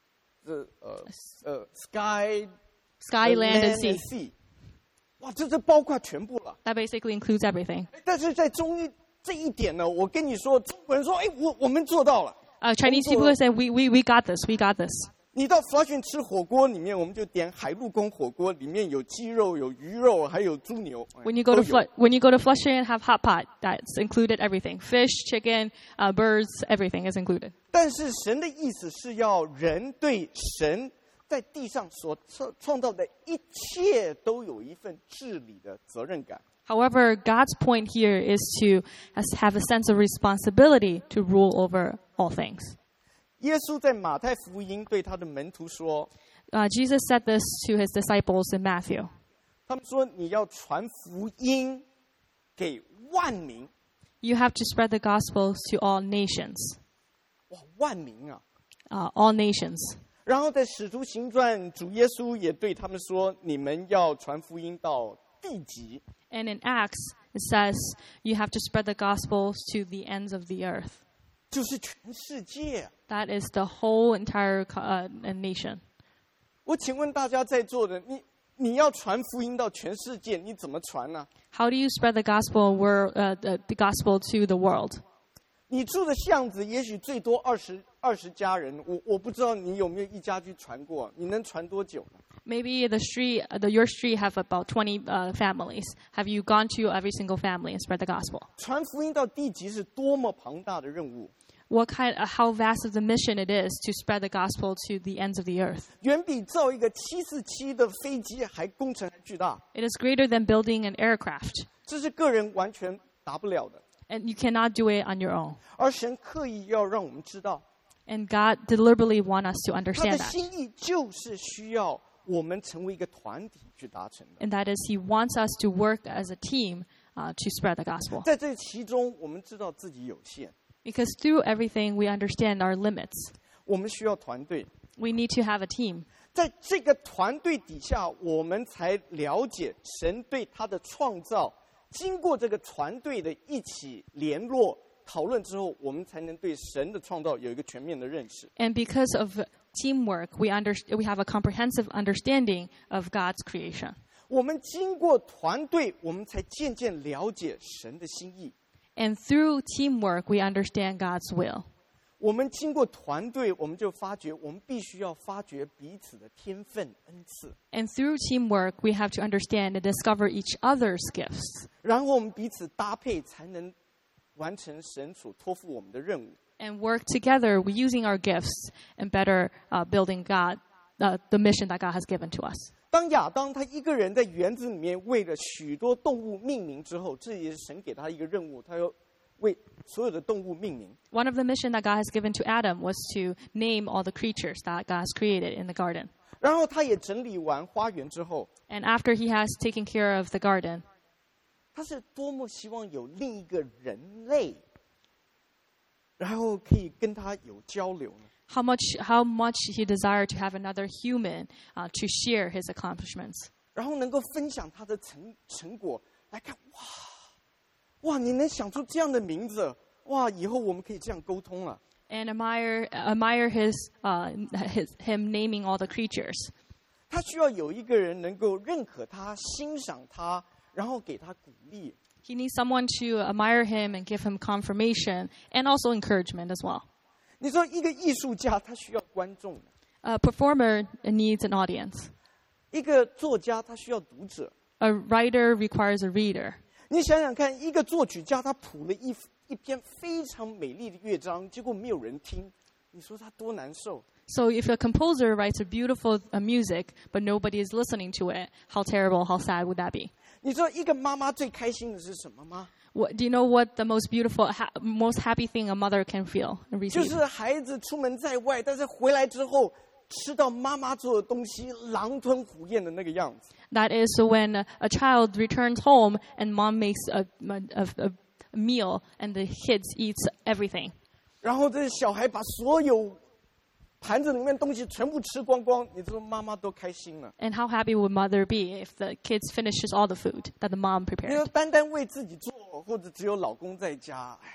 Speaker 1: 这呃呃 sky
Speaker 2: Sky, land, and
Speaker 1: and
Speaker 2: sea.
Speaker 1: sea， 哇，这这包括全部了。
Speaker 2: That basically includes everything.
Speaker 1: 但是在中医这一点呢，我跟你说，中国人说，哎，我我们做到了。
Speaker 2: Uh, Chinese people say, we, we, we got this, we got this.
Speaker 1: 你到 Flushing 吃火锅里面，我们就点海陆宫火锅，里面有鸡肉、有鱼肉，还有猪牛。
Speaker 2: When you go
Speaker 1: 都
Speaker 2: to
Speaker 1: 有
Speaker 2: Fl- when you go to Flushing and have hot pot, that's included everything. Fish, chicken, uh, birds, everything is included.
Speaker 1: 但是神的意思是要人对神在地上所创创造的一切都有一份治理的责任感。
Speaker 2: However, God's point here is to us have a sense of responsibility to rule over all things.
Speaker 1: 耶稣在马太福音对他的门徒说，
Speaker 2: Uh, Jesus said this to his disciples in Matthew.
Speaker 1: 他们说你要传福音给万民，
Speaker 2: You have to spread the gospel to all nations.
Speaker 1: 哇，万民啊！
Speaker 2: Uh, all nations.
Speaker 1: 然后在使徒行传，主耶稣也对他们说，你们要传福音到地极。
Speaker 2: And in Acts, it says you have to spread the gospel to the ends of the earth.
Speaker 1: 就是全世界。
Speaker 2: That is the whole entire co- uh, nation.
Speaker 1: 我请问大家在座的，你你要传福音到全世界，你怎么传呢、
Speaker 2: How do you spread the gospel, wor- uh, the, the gospel to the world?
Speaker 1: 你住的巷子也许最多二十二十家人，我我不知道你有没有一家去传过，你能传多久呢？
Speaker 2: Maybe the street, uh, the, your street have about twenty uh, families. Have you gone to every single family and spread the gospel?
Speaker 1: 传福音到地极是多么庞大的任务，
Speaker 2: What kind, uh, how vast of the mission it is to spread the gospel to the ends of the earth.
Speaker 1: 远比造一个七四七的飞机还工程还巨大，
Speaker 2: It is greater than building an aircraft.
Speaker 1: 这是个人完全达不了的。
Speaker 2: And you cannot do it on your own.
Speaker 1: 而神刻意要让我们知道，
Speaker 2: And God deliberately wants us to
Speaker 1: 他
Speaker 2: understand
Speaker 1: 的
Speaker 2: that.
Speaker 1: 心意就是需要我们成为一个团体去达成的。
Speaker 2: And that is He wants us to work as a team uh, to spread the gospel.
Speaker 1: 在这其中，我们知道自己有限，
Speaker 2: Because through everything, we understand our limits.
Speaker 1: 我们需要团队。
Speaker 2: We need to have a team.
Speaker 1: 在这个团队底下，我们才了解神对他的创造。经过这个团队的一起联络讨论之后，我们才能对神的创造有一个全面的认识。
Speaker 2: And because of teamwork, we, under, we have a comprehensive understanding of God's creation.
Speaker 1: 我们经过团队，我们才渐渐了解神的心意。
Speaker 2: And through teamwork, we understand God's will.
Speaker 1: 我们经过团队，我们就发觉，我们必须要发掘彼此的天分恩赐，
Speaker 2: And through teamwork, we have to understand and discover each other's gifts.
Speaker 1: 然后我们彼此搭配，才能完成神所托付我们的任务。
Speaker 2: And work together, we using our gifts and better uh, building God, uh, the mission that God has given to us.
Speaker 1: 当亚当他一个人在园子里面为了许多动物命名之后，这也是神给他一个任务，他要为所有的动物命名。
Speaker 2: One of the mission that God has given to Adam was to name all the creatures that God has created in the garden.
Speaker 1: 然后他也整理完花园之后，
Speaker 2: And after he has taken care of the garden,
Speaker 1: 他是多么希望有另一个人类，然后可以跟他有交流呢？
Speaker 2: how much how much he desired to have another human uh, to share his accomplishments.
Speaker 1: 然后能够分享他的成成果来看，哇哇，你能想出这样的名字，哇，以后我们可以这样沟通了。
Speaker 2: And admire admire his uh, his him naming all the creatures.
Speaker 1: 他需要有一个人能够认可他、欣赏他，然后给他鼓励。
Speaker 2: He needs someone to admire him and give him confirmation and also encouragement as well.
Speaker 1: 你说一个艺术家他需要观众，
Speaker 2: A performer needs an audience.
Speaker 1: 一个作家他需要读者。
Speaker 2: A writer requires a reader.
Speaker 1: 你想想看，一个作曲家他谱了一一篇非常美丽的乐章，结果没有人听，你说他多难受？
Speaker 2: So if a composer writes a beautiful uh, music but nobody is listening to it, how terrible, how sad would that be?
Speaker 1: 你知道一个妈妈最开心的是什么吗？
Speaker 2: What, do you know what the most beautiful, ha- most happy thing a mother can feel and
Speaker 1: 就
Speaker 2: receive?
Speaker 1: 是孩子出门在外，但是回来之后吃到妈妈做的东西，狼吞虎咽的那个样子。
Speaker 2: That is when a, a child returns home and mom makes a, a, a, a meal and the kids eats everything.
Speaker 1: 然后这小孩把所有盘子里面东西全部吃光光，你说妈妈多开心了。
Speaker 2: And how happy would mother be if the kids finishes all the food that the mom
Speaker 1: 你说
Speaker 2: prepared?
Speaker 1: 单单为自己做，或者只有老公在家，哎，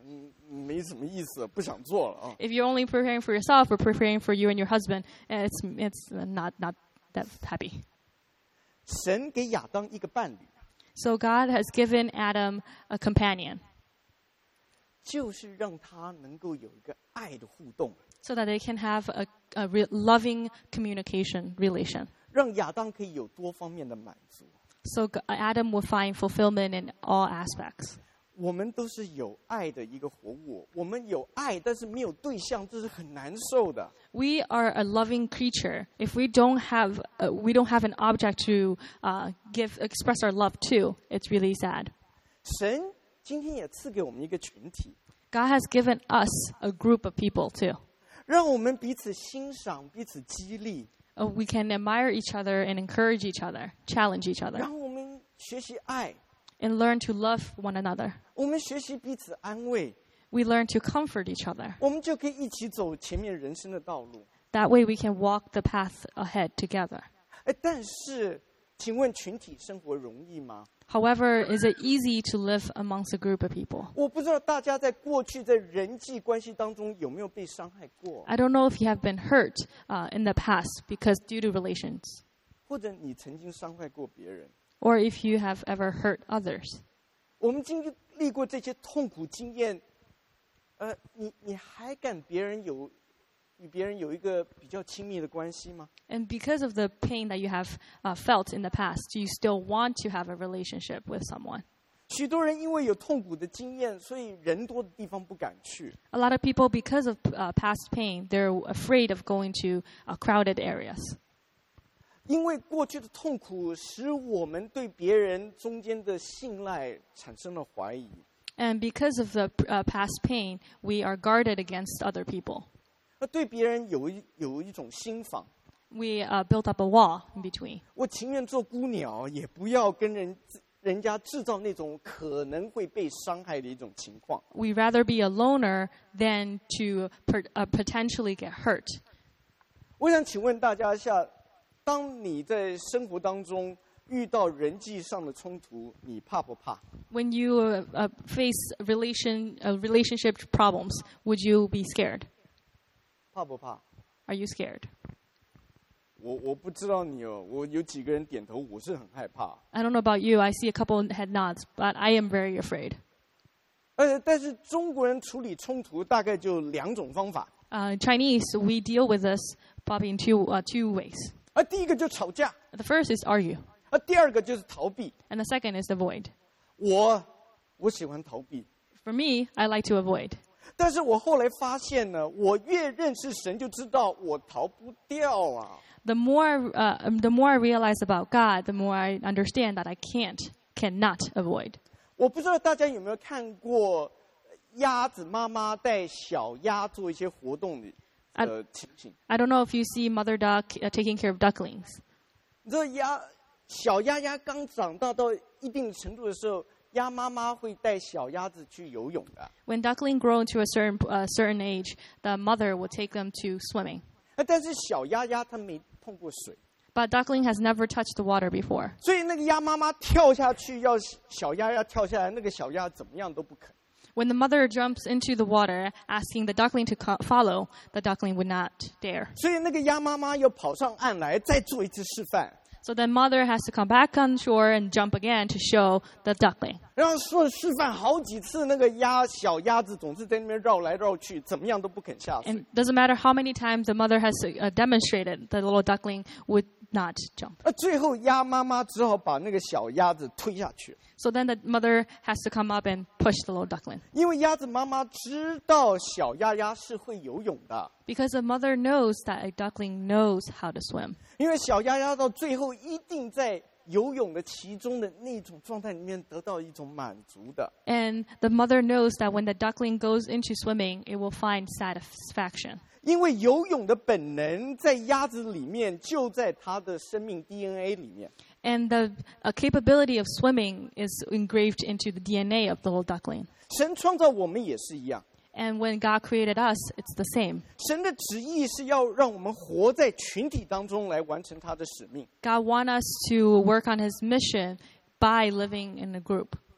Speaker 1: 嗯，没什么意思，不想做了啊。
Speaker 2: If you're only preparing for yourself or preparing for you and your husband, it's it's not not that happy.
Speaker 1: 神给亚当一个伴侣，
Speaker 2: So God has given Adam a companion
Speaker 1: 就是让他能够有一个爱的互动，
Speaker 2: so that they can have a, a re- loving communication relation.
Speaker 1: 让亚当可以有多方面的满足。
Speaker 2: So G- Adam will find fulfillment in all aspects.
Speaker 1: 我们都是有爱的一个活物，我们有爱，但是没有对象，这是很难受的。
Speaker 2: We are a loving creature. If we don't have uh, we don't have an object to uh, give express our love to, it's really sad.
Speaker 1: 神今天也赐给我们一个群体，
Speaker 2: God has given us a group of people too.
Speaker 1: 让我们彼此欣赏，彼此激励，
Speaker 2: Uh, we can admire each other and encourage each other, challenge each other,
Speaker 1: 让我们学习爱，
Speaker 2: and learn to love one another.
Speaker 1: 我们学习彼此安慰，
Speaker 2: We learn to comfort each other.
Speaker 1: 我们就可以一起走前面人生的道路。
Speaker 2: That way we can walk the path ahead together.
Speaker 1: 哎，但是，请问群体生活容易吗？
Speaker 2: However, is it easy to live amongst a group of people?
Speaker 1: 我不知道大家在过去在人际关系当中有没有被伤害过，
Speaker 2: I don't know if you have been hurt uh, in the past because due to relations,
Speaker 1: 或者你曾经伤害过别人。
Speaker 2: or if you have ever hurt others.
Speaker 1: 我们经历过这些痛苦经验，呃，你你还敢别人有与别人有一个比较亲密的关系吗？
Speaker 2: And because of the pain that you have uh, felt in the past, do you still want to have a relationship with someone?
Speaker 1: 许多人因为有痛苦的经验，所以人多的地方不敢去。
Speaker 2: A lot of people, because of uh, past pain, they're afraid of going to uh, crowded areas.
Speaker 1: 因为过去的痛苦，使我们对别人中间的信赖产生了怀疑。
Speaker 2: And because of the uh, past pain, we are guarded against other people.
Speaker 1: 那对别人有一有一种心防，
Speaker 2: We uh, built up a wall in between.
Speaker 1: 我情愿做孤鸟，也不要跟人人家制造那种可能会被伤害的一种情况。
Speaker 2: We'd rather be a loner than to per, uh, potentially get hurt.
Speaker 1: 我想请问大家一下，当你在生活当中遇到人际上的冲突，你怕不怕？
Speaker 2: When you uh, uh, face relation uh, relationship problems, would you be scared?
Speaker 1: 怕不怕？
Speaker 2: Are you scared?
Speaker 1: 我我不知道你哦，我有几个人点头，我是很害怕。
Speaker 2: I don't know about you. I see a couple head nods, but I am very afraid.
Speaker 1: 呃，但是中国人处理冲突大概就两种方法，
Speaker 2: Uh, in Chinese, we deal with this probably in two uh, two ways.
Speaker 1: 啊，第一个就吵架，
Speaker 2: The first is argue,
Speaker 1: 啊，第二个就是逃避。
Speaker 2: and the second is avoid.
Speaker 1: 我我喜欢逃避，
Speaker 2: For me, I like to avoid.
Speaker 1: 但是我后来发现呢，我越认识神，就知道我逃不掉啊。
Speaker 2: The more uh, um, the more I realize about God, the more I understand that I can't, cannot avoid.
Speaker 1: 我不知道大家有没有看过鸭子妈妈带小鸭做一些活动的呃情形。
Speaker 2: I don't know if you see mother duck uh, taking care of ducklings.
Speaker 1: 你知道鸭小鸭鸭刚长大到一定程度的时候，鸭妈妈会带小鸭子去游泳的。
Speaker 2: When duckling grow to a certain uh, certain age, the mother will take them to swimming.
Speaker 1: 啊但是小鸭鸭它没碰过水，
Speaker 2: But duckling has never touched the water before.
Speaker 1: 所以那个鸭妈妈跳下去要小鸭鸭跳下来，那个小鸭怎么样都不肯。
Speaker 2: When the mother jumps into the water, asking the duckling to co- follow, the duckling would not dare.
Speaker 1: 所以那个鸭妈妈要跑上岸来再做一次示范，
Speaker 2: So then mother has to come back on shore and jump again to show the duckling.
Speaker 1: 然后说示范好几次，那个鸭小鸭子总是在那边绕来绕去，怎么样都不肯下水。
Speaker 2: And doesn't matter how many times the mother has uh, demonstrated, the little duckling would not jump.
Speaker 1: 那最后鸭妈妈只好把那个小鸭子推下去，
Speaker 2: So then the mother has to come up and push the little duckling.
Speaker 1: 因为鸭子妈妈知道小鸭鸭是会游泳的，
Speaker 2: Because the mother knows that a duckling knows how to swim.
Speaker 1: 因为小鸭鸭到最后一定在游泳的其中的那种状态里面得到一种满足的。
Speaker 2: And the mother knows that when the duckling goes into swimming, it will find satisfaction.
Speaker 1: 因为游泳的本能在鸭子里面，就在它的生命 D N A 里面。
Speaker 2: And the uh, capability of swimming is engraved into the D N A of the little duckling.
Speaker 1: 神创造我们也是一样，
Speaker 2: And when God created us, it's the same.
Speaker 1: 神的旨意是要让我们活在群体当中来完成他的使命。
Speaker 2: God wants us to work on his mission by living in a group.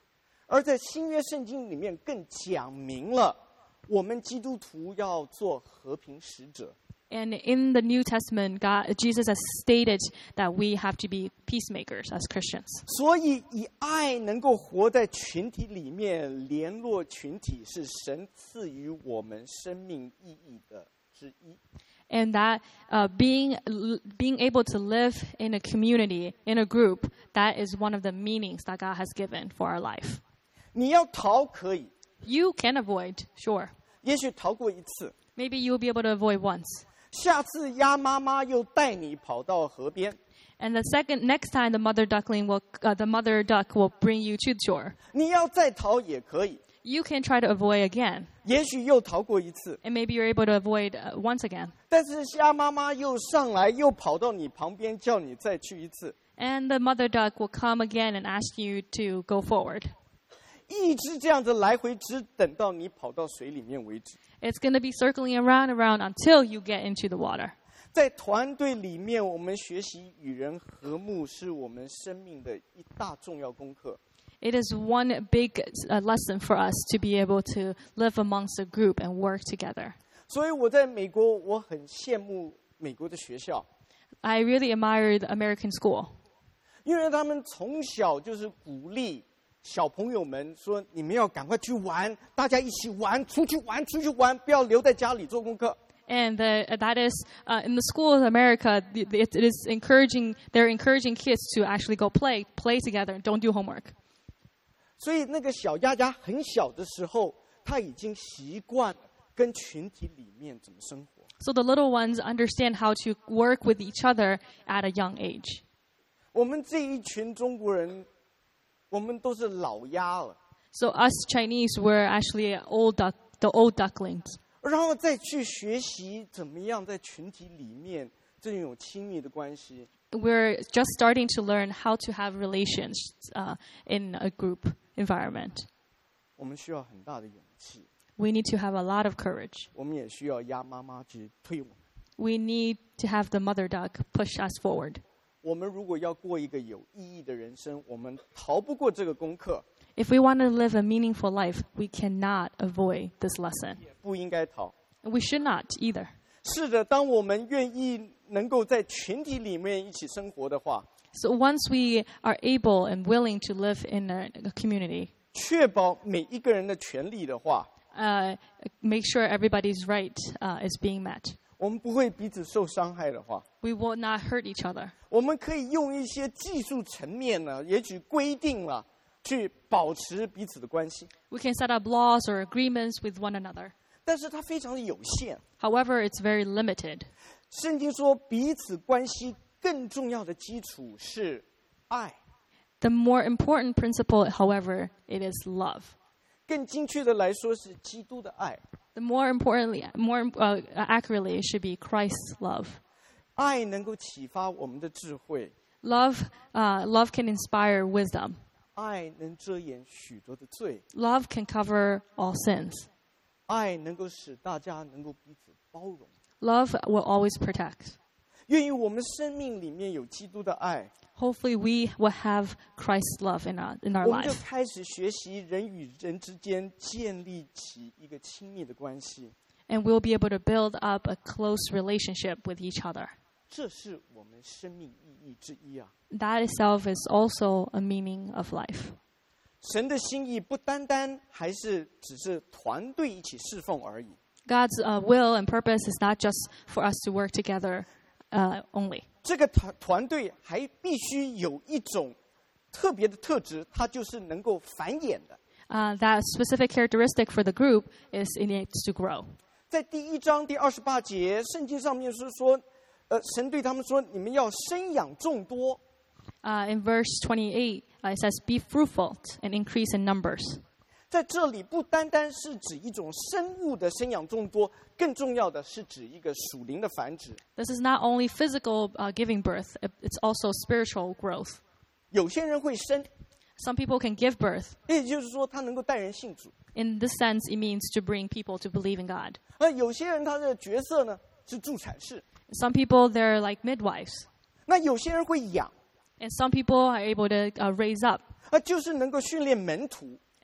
Speaker 1: 而在新约圣经里面更讲明了，我们基督徒要做和平使者。
Speaker 2: And in the New Testament, God, Jesus has stated that we have to be peacemakers as Christians.
Speaker 1: 所以以爱能够活在群体里面，联络群体，是神赐予我们生命意义的之一。
Speaker 2: And that uh, being being able to live in a community, in a group, that is one of the meanings that God has given for our life.
Speaker 1: 你要逃可以，
Speaker 2: You can avoid, sure.
Speaker 1: 也许逃过一次，
Speaker 2: Maybe you'll be able to avoid once.
Speaker 1: 下次鸭妈妈又带你跑到河边，
Speaker 2: And the second, next time, the mother duckling will, uh, the mother duck will bring you to shore.
Speaker 1: 你要再逃也可以，
Speaker 2: You can try to avoid again,
Speaker 1: 也许又逃过一次，
Speaker 2: and maybe you're able to avoid uh, once again.
Speaker 1: 但是鸭妈妈又上来，又跑到你旁边，叫你再去一次，
Speaker 2: And the mother duck will come again and ask you to go forward.
Speaker 1: 一直这样子来回，只等到你跑到水里面为止。
Speaker 2: It's going to be circling around and around until you get into the water.
Speaker 1: 在团队里面，我们学习与人和睦，是我们生命的一大重要功课。
Speaker 2: It is one big uh, lesson for us to be able to live amongst a group and work together.
Speaker 1: 所以我在美国，我很羡慕美国的学校，
Speaker 2: I really admire the American school
Speaker 1: 因为他们从小就是鼓励小朋友们说：“你们要赶快去玩，大家一起玩，出去玩，出去玩，不要留在家里做功课。”
Speaker 2: And the, that is, uh, in the schools of America, it, it is encouraging, they're encouraging kids to actually go play, play together, and don't do homework.
Speaker 1: 所以那个小丫丫很小的时候，他已经习惯跟群体里面怎么生活。
Speaker 2: So the little ones understand how to work with each other at a young age.
Speaker 1: 我们这一群中国人，我们都是老鸭了，
Speaker 2: So us Chinese were actually old duck, the old ducklings.
Speaker 1: 然后再去学习怎么样在群体里面这种亲密的关系。
Speaker 2: We're just starting to learn how to have relations uh, in a group environment.
Speaker 1: 我们需要很大的勇气，
Speaker 2: We need to have a lot of courage.
Speaker 1: 我们也需要鸭妈妈去推我们。
Speaker 2: We need to have the mother duck push us forward.
Speaker 1: 我们如果要过一个有意义的人生，我们逃不过这个功课，
Speaker 2: If we want to live a meaningful life, we cannot avoid this lesson.
Speaker 1: 也不应该逃。
Speaker 2: We should not either.
Speaker 1: 是的，当我们愿意能够在群体里面一起生活的话，
Speaker 2: So once we are able and willing to live in a, a community,
Speaker 1: 确保每一个人的权利的话，
Speaker 2: uh, make sure everybody's right uh, is being met.
Speaker 1: 我们不会彼此受伤害的话，
Speaker 2: We will not hurt each other.
Speaker 1: 我们可以用一些技术层面呢，也许规定了，去保持彼此的关系。
Speaker 2: We can set up laws or agreements with one another.
Speaker 1: 但是它非常的有限。
Speaker 2: However, it's very limited.
Speaker 1: 圣经说，彼此关系更重要的基础是爱。
Speaker 2: The more important principle, however, it is love.
Speaker 1: 更精确的来说，是基督的爱。
Speaker 2: The more importantly, more uh, accurately, it should be Christ's love.
Speaker 1: 爱能够启发我们的智慧，
Speaker 2: Love, uh, love can inspire wisdom.
Speaker 1: 爱能遮掩许多的罪，
Speaker 2: Love can cover all sins.
Speaker 1: 爱能够使大家能够彼此包容。
Speaker 2: Love will always protect.
Speaker 1: 愿意我们生命里面有基督的爱，
Speaker 2: Hopefully, we will have Christ's love in our, in our
Speaker 1: 我们就
Speaker 2: life.
Speaker 1: 开始学习人与人之间建立起一个亲密的关系。
Speaker 2: And we'll be able to build up a close relationship with each other.
Speaker 1: 这是我们生命意义之一啊！
Speaker 2: That itself is also a meaning of life.
Speaker 1: 神的心意不单单还是只是团队一起侍奉而已，
Speaker 2: God's uh, will and purpose is not just for us to work together uh, only.
Speaker 1: 这个团团队还必须有一种特别的特质，它就是能够繁衍的。
Speaker 2: Uh, that specific characteristic for the group is it needs to grow.
Speaker 1: 在第一章第二十八节，圣经上面是说，呃，神对他们说：“你们要生养众多。”
Speaker 2: Uh, in verse twenty-eight, uh, it says, "Be fruitful and increase in numbers."
Speaker 1: 在这里不单单是指一种生物的生养众多，更重要的是指一个属灵的繁殖。
Speaker 2: This is not only physical uh, giving birth; it's also spiritual growth.
Speaker 1: 有些人会生，
Speaker 2: Some people can give birth.
Speaker 1: 也就是说，他能够带人信主；
Speaker 2: In this sense, it means to bring people to believe in God.
Speaker 1: 而有些人他的角色呢是助产士，
Speaker 2: Some people, they're like midwives.
Speaker 1: 那有些人会养，
Speaker 2: And some people are able to uh, raise up.
Speaker 1: 啊，就是能够训练门徒。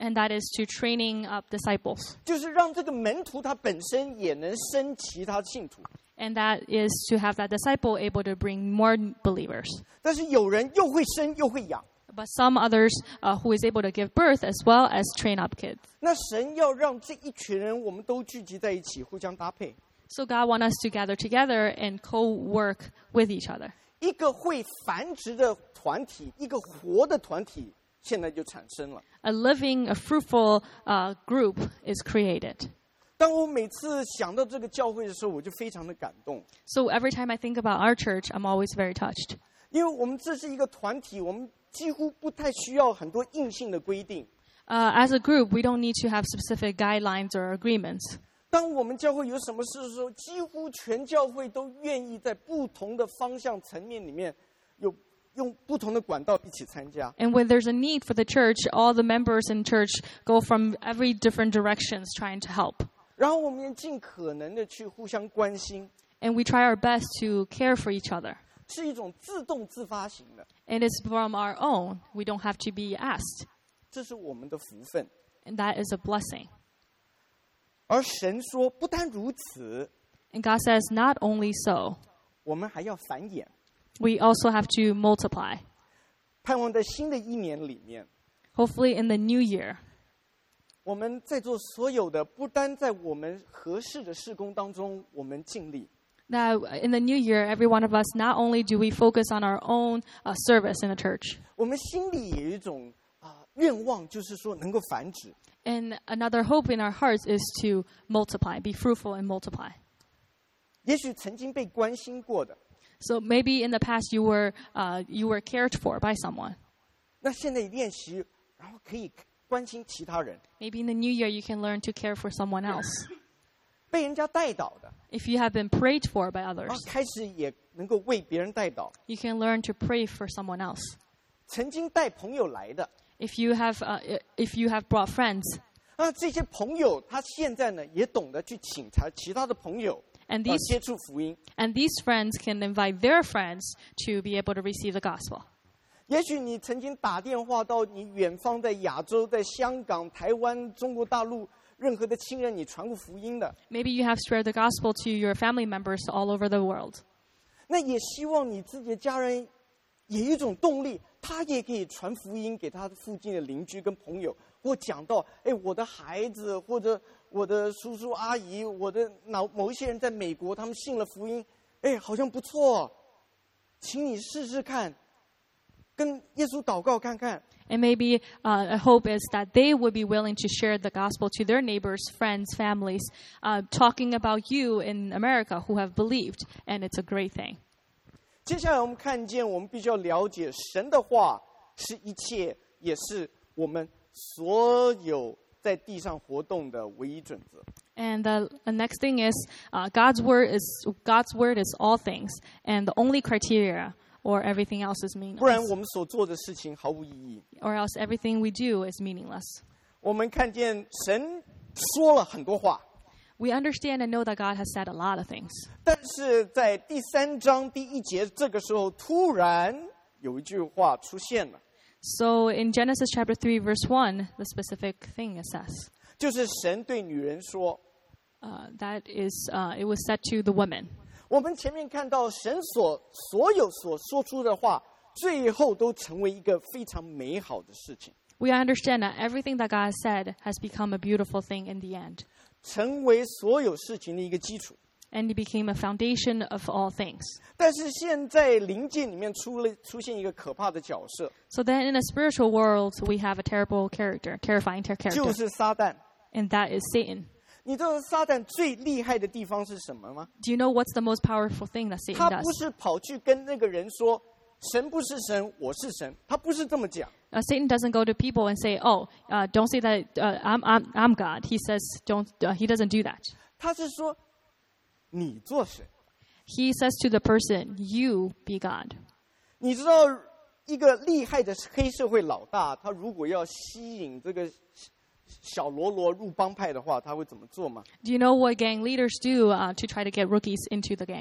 Speaker 2: And that is to training up disciples.
Speaker 1: 就是让这个门徒他本身也能生其他信徒。
Speaker 2: And that is to have that disciple able to bring more believers.
Speaker 1: 但是有人又会生又会养，
Speaker 2: But some others uh, who is able to give birth as well as train up kids.
Speaker 1: 那神要让这一群人我们都聚集在一起，互相搭配。
Speaker 2: So God wants us to gather together and co-work with each other.
Speaker 1: 一个会繁殖的团体，一个活的团体，现在就产生了。
Speaker 2: A living, a fruitful uh, group is created.
Speaker 1: 当我每次想到这个教会的时候，我就非常的感动，
Speaker 2: So every time I think about our church, I'm always very touched.
Speaker 1: 因为我们这是一个团体，我们几乎不太需要很多硬性的规定。
Speaker 2: Uh, as a group, we don't need to have specific guidelines or agreements.
Speaker 1: 当我们教会有什么事的时候，几乎全教会都愿意在不同的方向层面里面，有用不同的管道一起参加。
Speaker 2: And when there's a need for the church, all the members in church go from every different directions trying to help.
Speaker 1: 然后我们也尽可能的去互相关心，
Speaker 2: And we try our best to care for each other.
Speaker 1: 是一种自动自发型的，
Speaker 2: And it's from our own. We don't have to be asked.
Speaker 1: 这是我们的福分。
Speaker 2: And that is a blessing.
Speaker 1: 而神说，不单如此，
Speaker 2: And God says, not only so,
Speaker 1: 我们还要繁衍。
Speaker 2: we also have to multiply.
Speaker 1: 盼望在新的一年里面，
Speaker 2: Hopefully in the new year,
Speaker 1: 我们在做所有的，不单在我们合适的事工当中，我们尽力，
Speaker 2: that in the new year, every one of us, not only do we focus on our own uh, service in the church,
Speaker 1: 我们心里也有一种啊、愿望，就是说能够繁殖。
Speaker 2: and another hope in our hearts is to multiply, be fruitful and multiply.
Speaker 1: 也许曾经被关心过的，
Speaker 2: So maybe in the past you were uh, you were cared for by someone.
Speaker 1: 那现在练习，然后可以关心其他人，
Speaker 2: Maybe in the new year you can learn to care for someone else.
Speaker 1: 被人家带导的，
Speaker 2: If you have been prayed for by
Speaker 1: 然
Speaker 2: others,
Speaker 1: 后开始也能够为别人带导。
Speaker 2: you can learn to pray for someone else.
Speaker 1: 曾经带朋友来的，
Speaker 2: If you have uh, if you have brought friends,
Speaker 1: 那这些朋友他现在呢也懂得去请他其他的朋友，
Speaker 2: and
Speaker 1: 呃
Speaker 2: these
Speaker 1: 接触福音。
Speaker 2: and these friends can invite their friends to be able to receive the gospel.
Speaker 1: 也许你曾经打电话到你远方，在亚洲、在香港、台湾、中国大陆任何的亲人，你传过福音的。
Speaker 2: Maybe you have spread the gospel to your family members all over the world.
Speaker 1: 那也希望你自己的家人也有一种动力，他也可以传福音给他附近的邻居跟朋友，或讲到，哎，我的孩子或者我的叔叔阿姨，我的某某一些人在美国，他们信了福音，哎，好像不错，请你试试看，跟耶稣祷告看看。
Speaker 2: And maybe uh, a hope is that they would be willing to share the gospel to their neighbors, friends, families, uh, talking about you in America who have believed, and it's a great thing.
Speaker 1: 接下来我们看见，我们必须要了解神的话是一切，也是我们所有在地上活动的唯一准则。
Speaker 2: And the, the next thing is uh, God's word is God's word is all things, and the only criteria or everything else is
Speaker 1: 不然
Speaker 2: meaningless,
Speaker 1: 我们所做的事情毫无意义。
Speaker 2: or else everything we do is meaningless.
Speaker 1: 我们看见神说了很多话，
Speaker 2: We understand and know that God has said a lot of things.
Speaker 1: 但是在第三章第一节这个时候，突然有一句话出现了，
Speaker 2: So in Genesis chapter three, verse one, the specific thing it says,
Speaker 1: 就是神对女人说。
Speaker 2: uh, that is, uh, it was said to the woman.
Speaker 1: 我们前面看到神所所有所说出的话，最后都成为一个非常美好的事情，
Speaker 2: We understand that everything that God said has become a beautiful thing in the end.
Speaker 1: 成为所有事情的一个基础。
Speaker 2: And it became a foundation of all things.
Speaker 1: 但是现在灵界里面出了出现一个可怕的角色，
Speaker 2: So then in a spiritual world, we have a terrible character, terrifying ter-
Speaker 1: 就
Speaker 2: character.
Speaker 1: 是撒旦。
Speaker 2: And that is Satan.
Speaker 1: 你知道撒旦最厉害的地方是什么吗？
Speaker 2: Do you know what's the most powerful thing that Satan
Speaker 1: 他
Speaker 2: does?
Speaker 1: 不是跑去跟那个人说神不是神，我是神，他不是这么讲。
Speaker 2: Uh, Satan doesn't go to people and say, "Oh, uh, don't say that uh, I'm, I'm I'm God." He says, "Don't." Uh, he doesn't do that.
Speaker 1: 他是说你做神。
Speaker 2: He says to the person, "You be God."
Speaker 1: 你知道一个厉害的黑社会老大，他如果要吸引这个小喽啰入帮派的话，他会怎么做吗？
Speaker 2: Do you know what gang leaders do uh, to try to get rookies into the gang?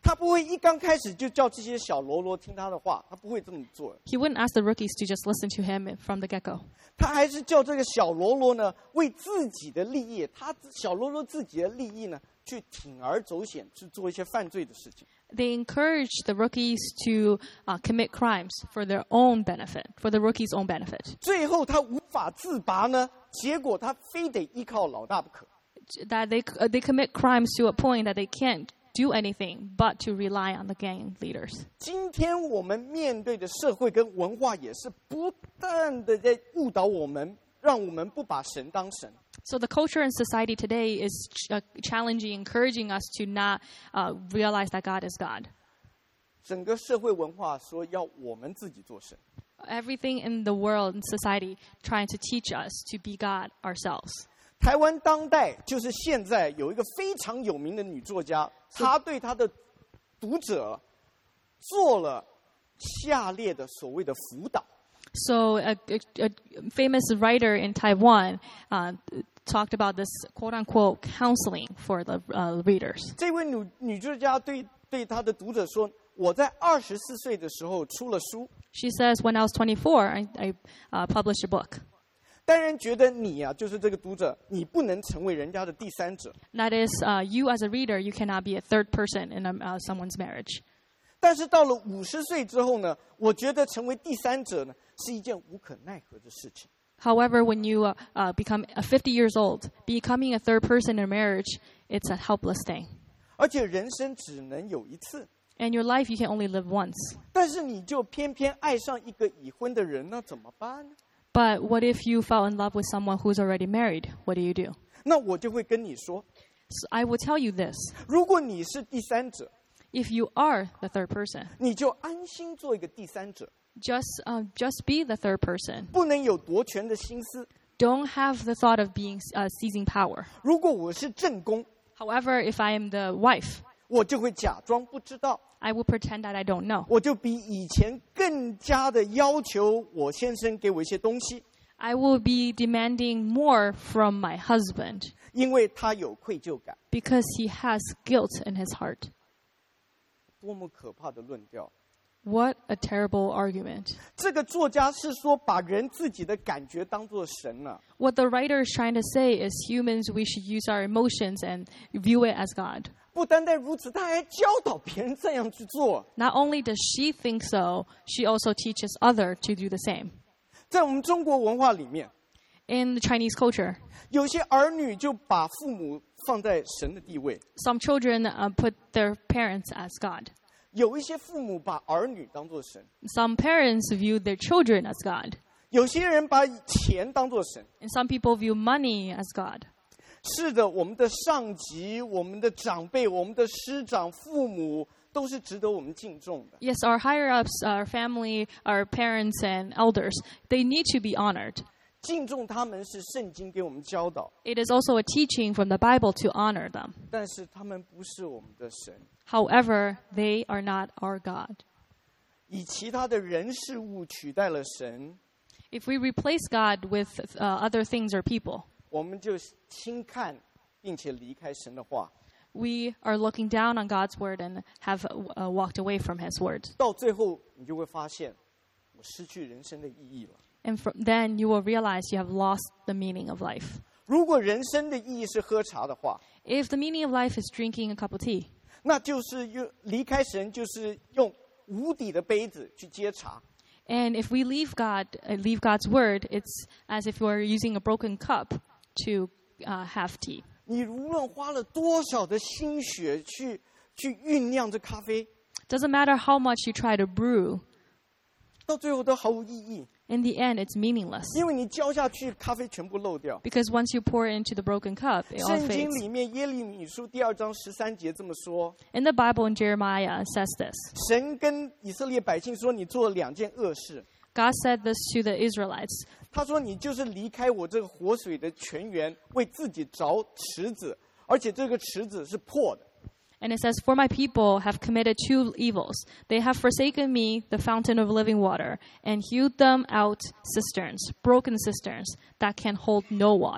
Speaker 1: 他不会一刚开始就叫这些小喽啰听他的话，他不会这么做。
Speaker 2: He wouldn't ask the rookies to just listen to him from the get-go.
Speaker 1: 他还是叫这个小喽啰呢，为自己的利益，他小喽啰自己的利益呢，去铤而走险，去做一些犯罪的事情。
Speaker 2: They encourage the rookies to uh, commit crimes for their own benefit, for the rookies' own benefit.
Speaker 1: 最后他无法自拔呢，结果他非得依靠老大不可。
Speaker 2: That they uh, they commit crimes to a point that they can't do anything but to rely on the gang leaders.
Speaker 1: 今天我们面对的社会跟文化也是不断的在误导我们，让我们不把神当神。
Speaker 2: So the culture and society today is ch- uh, challenging, encouraging us to not uh, realize that God is God.
Speaker 1: 整个社会文化说要我们自己做神，
Speaker 2: Everything in the world and society trying to teach us to be God ourselves.
Speaker 1: 台湾当代就是现在有一个非常有名的女作家，她对她的读者做了下列的所谓的辅导。
Speaker 2: So a, a, a famous writer in Taiwan uh, talked about this quote-unquote counseling for the uh, readers.
Speaker 1: 这位女女作家对对她的读者说：“我在二十四岁的时候出了书，
Speaker 2: She says, when I was twenty-four, I, I uh, published a book.
Speaker 1: 当然觉得你啊，就是这个读者，你不能成为人家的第三者。
Speaker 2: That is, uh, you as a reader, you cannot be a third person in a, uh, someone's marriage.
Speaker 1: 但是到了五十岁之后呢，我觉得成为第三者呢，是一件无可奈何的事情。
Speaker 2: However, when you uh, uh, become uh, fifty years old, becoming a third person in a marriage, it's a helpless thing.
Speaker 1: 而且人生只能有一次，
Speaker 2: In your life, you can only live once.
Speaker 1: 但是你就偏偏爱上一个已婚的人，那怎么办呢？
Speaker 2: But what if you fell in love with someone who's already married? What do you do?
Speaker 1: 那我就会跟你说，
Speaker 2: So I will tell you this.
Speaker 1: 如果你是第三者，
Speaker 2: If you are the third person,
Speaker 1: 你就安心做一个第三者，
Speaker 2: just uh, just be the third person.
Speaker 1: 不能有夺权的心思。
Speaker 2: Don't have the thought of being uh, seizing power.
Speaker 1: 如果我是正宫，
Speaker 2: However, if I am the wife,
Speaker 1: 我就会假装不知道，
Speaker 2: I will pretend that I don't know.
Speaker 1: 我就比以前更加的要求我先生给我一些东西，
Speaker 2: I will be demanding more from my husband
Speaker 1: 因为他有愧疚感。
Speaker 2: because he has guilt in his heart.
Speaker 1: 多么可怕的论调！
Speaker 2: What a terrible argument.
Speaker 1: 这个作家是说，把人自己的感觉当作神了、
Speaker 2: What the writer is trying to say is humans, we should use our emotions and view it as God.
Speaker 1: 不单单如此，他还教导别人这样去做。
Speaker 2: Not only does she think so, she also teaches others to do the same.
Speaker 1: 在我们中国文化里面，
Speaker 2: In the Chinese culture,
Speaker 1: 有些儿女就把父母放在神的地位，
Speaker 2: some children uh, put their parents as God.
Speaker 1: 有一些父母把儿女当作神，
Speaker 2: Some parents view their children as God.
Speaker 1: 有些人把钱当作神。
Speaker 2: And some people view money as God.
Speaker 1: 是的，我们的上级、我们的长辈、我们的师长、父母都是值得我们敬重的。
Speaker 2: Yes, our higher-ups, our family, our parents and elders, they need to be honored.
Speaker 1: 敬重他们是圣经给我们教导，
Speaker 2: It is also a teaching from the Bible to honor them.
Speaker 1: 但是他们不是我们的神。
Speaker 2: However, they are not our God.
Speaker 1: 以其他的人事物取代了神，
Speaker 2: If we replace God with uh, other things or people,
Speaker 1: 我们就轻看并且离开神的话，
Speaker 2: we are looking down on God's word and have uh, walked away from his word.
Speaker 1: 到最后你就会发现，我失去人生的意义了。
Speaker 2: And from, then you will realize you have lost the meaning of life.
Speaker 1: 如果人生的意义是喝茶的话，
Speaker 2: If the meaning of life is drinking a cup of tea,
Speaker 1: 那就是用离开神，就是用无底的杯子去接茶。
Speaker 2: and if we leave God, uh, leave God's word, it's as if we're using a broken cup to uh, have tea.
Speaker 1: 你无论花了多少的心血去去酝酿这咖啡，
Speaker 2: Doesn't matter how much you try to brew,
Speaker 1: 到最后都毫无意义，
Speaker 2: in the end, it's meaningless.
Speaker 1: 因为你浇下去，咖啡全部漏掉。
Speaker 2: Because once you pour it into the broken cup, it all
Speaker 1: 圣经
Speaker 2: fades.
Speaker 1: 里面耶利米书第二章十三节这么说：
Speaker 2: In the Bible, in Jeremiah, it says this.
Speaker 1: 神跟以色列百姓说：“你做了两件恶事。
Speaker 2: God said this to the Israelites.
Speaker 1: 他说：‘你就是离开我这个活水的泉源，为自己凿池子，而且这个池子是破的。
Speaker 2: And it says, For my people have committed two evils. They have forsaken me, the fountain of living water, and hewed them out cisterns, broken cisterns, that can hold no water.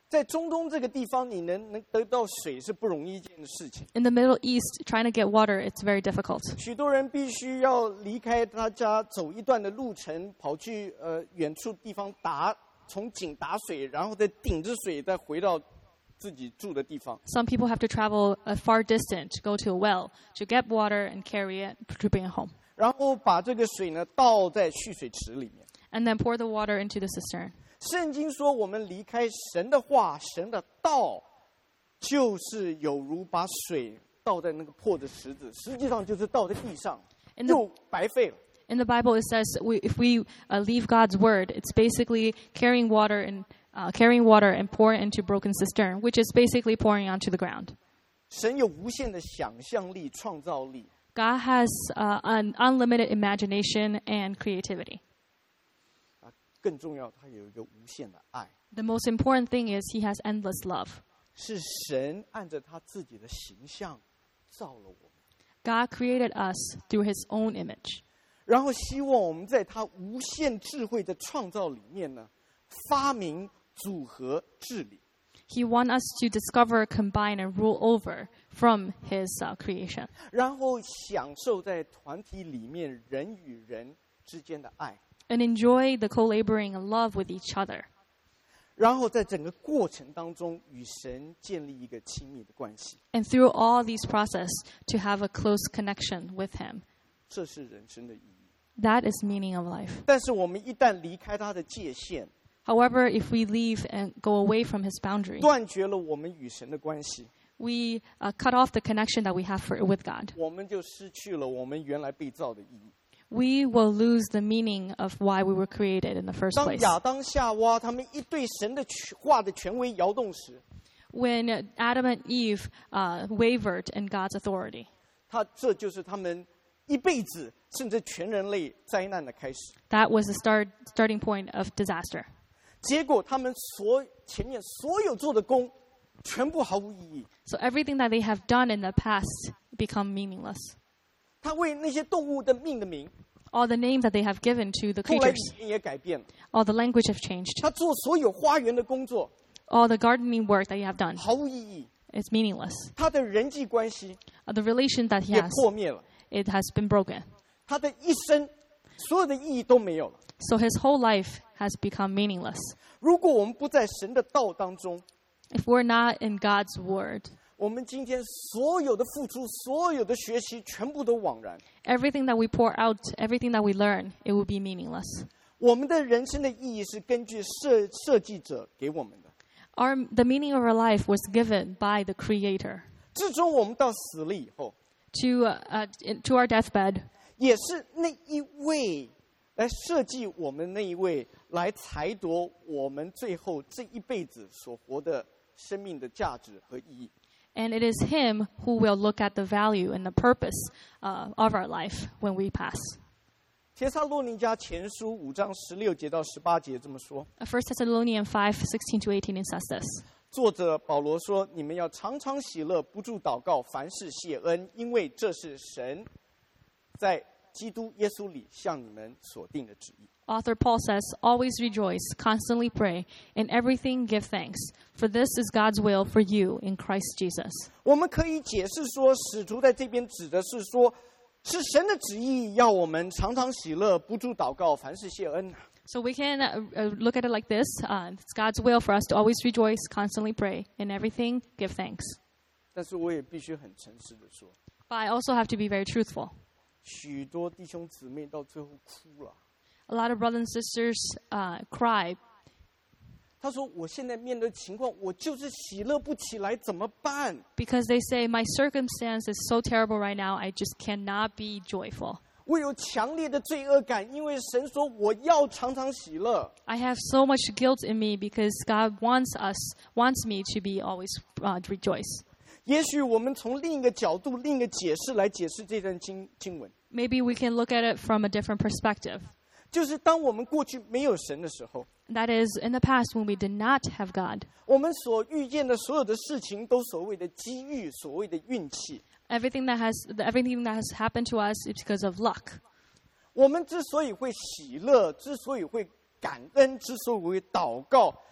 Speaker 1: 在中东这个地方，你能能得到水是不容易一件的事情。
Speaker 2: In the Middle East, trying to get water, it's very difficult.
Speaker 1: 许多人必须要离开他家，走一段的路程，跑去呃远处地方打，从井打水，然后再顶着水再回到自己住的地方。
Speaker 2: Some people have to travel a far distance to go to a well to get water and carry it to bring it home.
Speaker 1: 然后把这个水呢倒在蓄水池里面。
Speaker 2: And then pour the water into the cistern.
Speaker 1: 圣经说，我们离开神的话、神的道，就是有如把水倒在那个破的石子，实际上就是倒在地上，
Speaker 2: In the-
Speaker 1: 又白费了。
Speaker 2: In the Bible, it says we, if we uh, leave God's word, it's basically carrying water and uh, carrying water and pouring into broken cistern, which is basically pouring onto the ground.
Speaker 1: 神有无限的想象力、创造力，
Speaker 2: God has uh, an unlimited imagination and creativity.
Speaker 1: 啊，更重要，他有一个无限的爱，
Speaker 2: The most important thing is He has endless love.
Speaker 1: 是神按着他自己的形象造了我们，
Speaker 2: God created us through His own image.
Speaker 1: 然后希望我们在他无限智慧的创造里面呢，发明、组合、治理。
Speaker 2: He wants us to discover, combine, and rule over from His uh, creation.
Speaker 1: 然后享受在团体里面人与人之间的爱，
Speaker 2: And enjoy the co-laboring and love with each other.
Speaker 1: 然后在整个过程当中与神建立一个亲密的关系，
Speaker 2: And through all these processes, to have a close connection with Him.
Speaker 1: 这是人生的意义。
Speaker 2: That is meaning of life.
Speaker 1: 但是我们一旦离开他的界限，
Speaker 2: However, if we leave and go away from His boundary,
Speaker 1: 断绝了我们与神的关系，
Speaker 2: we uh, cut off the connection that we have for, with God.
Speaker 1: 我们就失去了我们原来被造的意义。
Speaker 2: We will lose the meaning of why we were created in the first
Speaker 1: 当
Speaker 2: place.
Speaker 1: 亚当夏娃他们一对神的话的权威摇动时，
Speaker 2: When Adam and Eve uh, wavered in God's authority,
Speaker 1: 他这就是他们一辈子甚至全人类灾难的开始。
Speaker 2: that was the start, starting point of disaster.
Speaker 1: 结果他们所前面所有做的功，全部毫无意义。
Speaker 2: So everything that they have done in the past become meaningless.
Speaker 1: 他为那些动物的命的名，
Speaker 2: All the names that they have given to the
Speaker 1: 后来
Speaker 2: creatures,
Speaker 1: 语言也改变了。
Speaker 2: all the language have changed.
Speaker 1: 他做所有花园的工作，
Speaker 2: All the gardening work that you have done,
Speaker 1: 毫无意义。
Speaker 2: it's meaningless.
Speaker 1: 他的人际关系
Speaker 2: Uh, the relation that he
Speaker 1: 也
Speaker 2: has,
Speaker 1: 破灭了，
Speaker 2: it has been broken.
Speaker 1: 他的一生所有的意义都没有了。
Speaker 2: So his whole life has become meaningless.
Speaker 1: 如果我们不在神的道当中，
Speaker 2: If we're not in God's word,
Speaker 1: 我们今天所有的付出、所有的学习，全部都枉然。
Speaker 2: everything that we pour out, everything that we learn, it will be meaningless.
Speaker 1: 我们的人生的意义是根据设设计者给我们的。
Speaker 2: Our, the meaning of our life was given by the Creator.
Speaker 1: 至终我们到死了以后，
Speaker 2: To, uh, uh, in- to our deathbed,
Speaker 1: 也是那一位来设计我们那一位来裁夺我们最后这一辈子所活的生命的价值和意义。
Speaker 2: and it is Him who will look at the value and the purpose uh, of our life when we pass.
Speaker 1: 帖撒罗尼迦前书五章十六节到十八节这么说，
Speaker 2: Uh, First Thessalonians five sixteen to eighteen, it says this.
Speaker 1: 作者保罗说：“你们要常常喜乐，不住祷告，凡事谢恩，因为这是神在基督耶稣里向你们所定的旨意。”
Speaker 2: Author Paul says, always rejoice, constantly pray, in everything give thanks, for this is God's will for you in Christ Jesus.
Speaker 1: 我们可以解释说，使徒在这边指的是说，是神的旨意，要我们常常喜乐，不住祷告，凡事谢恩。
Speaker 2: So we can uh, uh, look at it like this. Uh, it's God's will for us to always rejoice, constantly pray, in everything give thanks.
Speaker 1: 但是我也必须很诚实的说，
Speaker 2: But I also have to be very truthful.
Speaker 1: 许多弟兄姊妹到最后哭了。
Speaker 2: A lot of brothers and sisters uh, cry
Speaker 1: 他说：“我现在面对情况，我就是喜乐不起来，怎么办？
Speaker 2: because they say, my circumstance is so terrible right now, I just cannot be joyful.
Speaker 1: 我有强烈的罪恶感，因为神说我要常常喜乐。
Speaker 2: I have so much guilt in me because God wants us, wants me to be always uh, rejoice.
Speaker 1: 也许我们从另一个角度、另一个解释来解释这段经经文，
Speaker 2: Maybe we can look at it from a different perspective.
Speaker 1: 就是当我们过去没有神的时候，
Speaker 2: That is, in the past when we did not have God,
Speaker 1: 我们所遇见的所有的事情，都所谓的机遇，所谓的运气。
Speaker 2: everything that has everything that has happened to us is because of luck.
Speaker 1: 我们之所以会喜乐，之所以会感恩，之所以会祷告，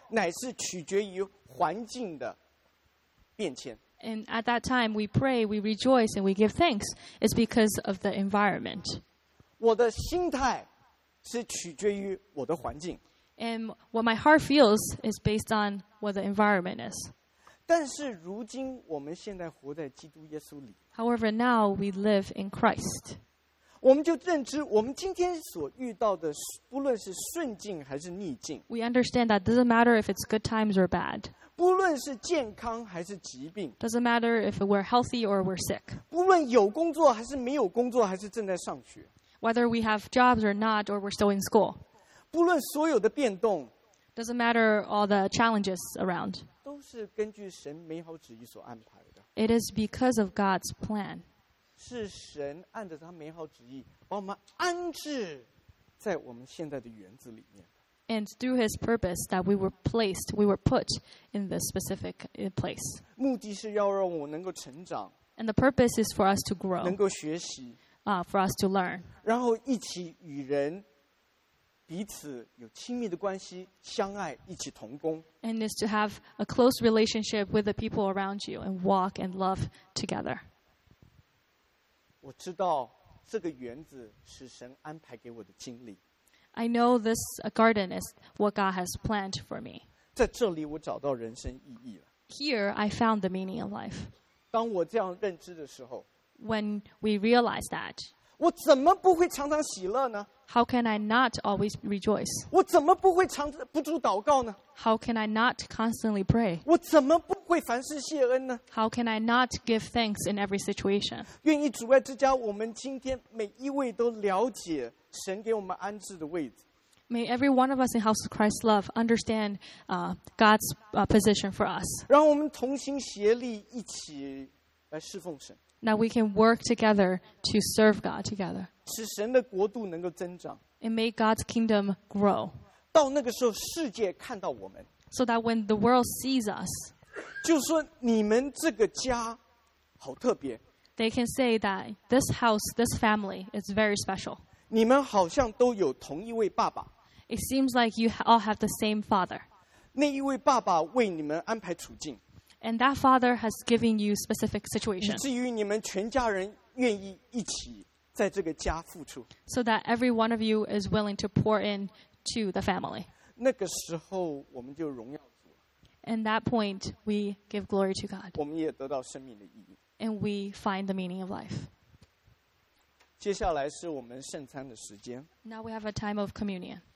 Speaker 1: 乃是取决于环境的变迁。
Speaker 2: And at that time, we pray, we rejoice, and we give thanks. It's because of the environment.
Speaker 1: 我的心态是取决于我的环境，
Speaker 2: And what my heart feels is based on what the environment is.
Speaker 1: 但是如今我们现在活在基督耶稣里，
Speaker 2: However, now we live in Christ.
Speaker 1: 我们就认知我们今天所遇到的，不论是顺境还是逆境，
Speaker 2: We understand that doesn't matter if it's good times or bad.
Speaker 1: 不论是健康还是疾病，
Speaker 2: Doesn't matter if we're healthy or we're sick.
Speaker 1: 不论有工作还是没有工作，还是正在上学，
Speaker 2: Whether we have jobs or not, or we're still in school.
Speaker 1: 不论所有的变动，
Speaker 2: Doesn't matter all the challenges around.
Speaker 1: 都是根据神美好旨意所安排的。
Speaker 2: It is because of God's plan.
Speaker 1: 是神按着他美好旨意，把我们安置在我们现在的园子里面。
Speaker 2: And through his purpose that we were placed, we were put in this specific uh, place.
Speaker 1: 目的是要让我能够成长，
Speaker 2: And the purpose is for us to
Speaker 1: 能
Speaker 2: grow,
Speaker 1: 够学习，
Speaker 2: uh, for us to learn,
Speaker 1: 然后一起与人彼此有亲密的关系，相爱，一起同工。
Speaker 2: and is to have a close relationship with the people around you and walk and love together.
Speaker 1: 我知道这个园子是神安排给我的经历，
Speaker 2: I know this uh, garden is what God has planned for me.
Speaker 1: 在这里我找到人生意义了。
Speaker 2: Here, I found the meaning of life.
Speaker 1: 当我这样认知的时候，
Speaker 2: When we realize that,
Speaker 1: 我怎么不会常常喜乐呢？
Speaker 2: how can I not always rejoice?
Speaker 1: 我怎么不会常不住祷告呢？
Speaker 2: How can I not constantly pray?
Speaker 1: 我怎么不会凡事谢恩呢？
Speaker 2: How can I not give thanks in every situation?
Speaker 1: 愿意主爱之家，我们今天每一位都了解神给我们安置的位置。
Speaker 2: May every one of us in House of Christ Love understand uh, God's uh, position for us.
Speaker 1: 让我们同心协力，一起来侍奉神，
Speaker 2: Now we can work together to serve God together
Speaker 1: 使神的国度能够增长。
Speaker 2: and make God's kingdom grow.
Speaker 1: 到那个时候，世界看到我们，
Speaker 2: So that when the world sees us,
Speaker 1: 就说你们这个家好特别，
Speaker 2: they can say that this house, this family is very special.
Speaker 1: 你们好像都有同一位爸爸，
Speaker 2: It seems like you all have the same father.
Speaker 1: 那一位爸爸为你们安排处境，
Speaker 2: And that father has given you specific
Speaker 1: 以
Speaker 2: situations
Speaker 1: 至于你们全家人愿意一起在这个家付出。
Speaker 2: so that every one of you is willing to pour in to the family.
Speaker 1: 那个时候，我们就荣耀主，
Speaker 2: And that point, we give glory to God
Speaker 1: 我们也得到生命的意义。
Speaker 2: and we find the meaning of life.
Speaker 1: 接下来是我们圣餐的时间。
Speaker 2: Now we have a time of communion.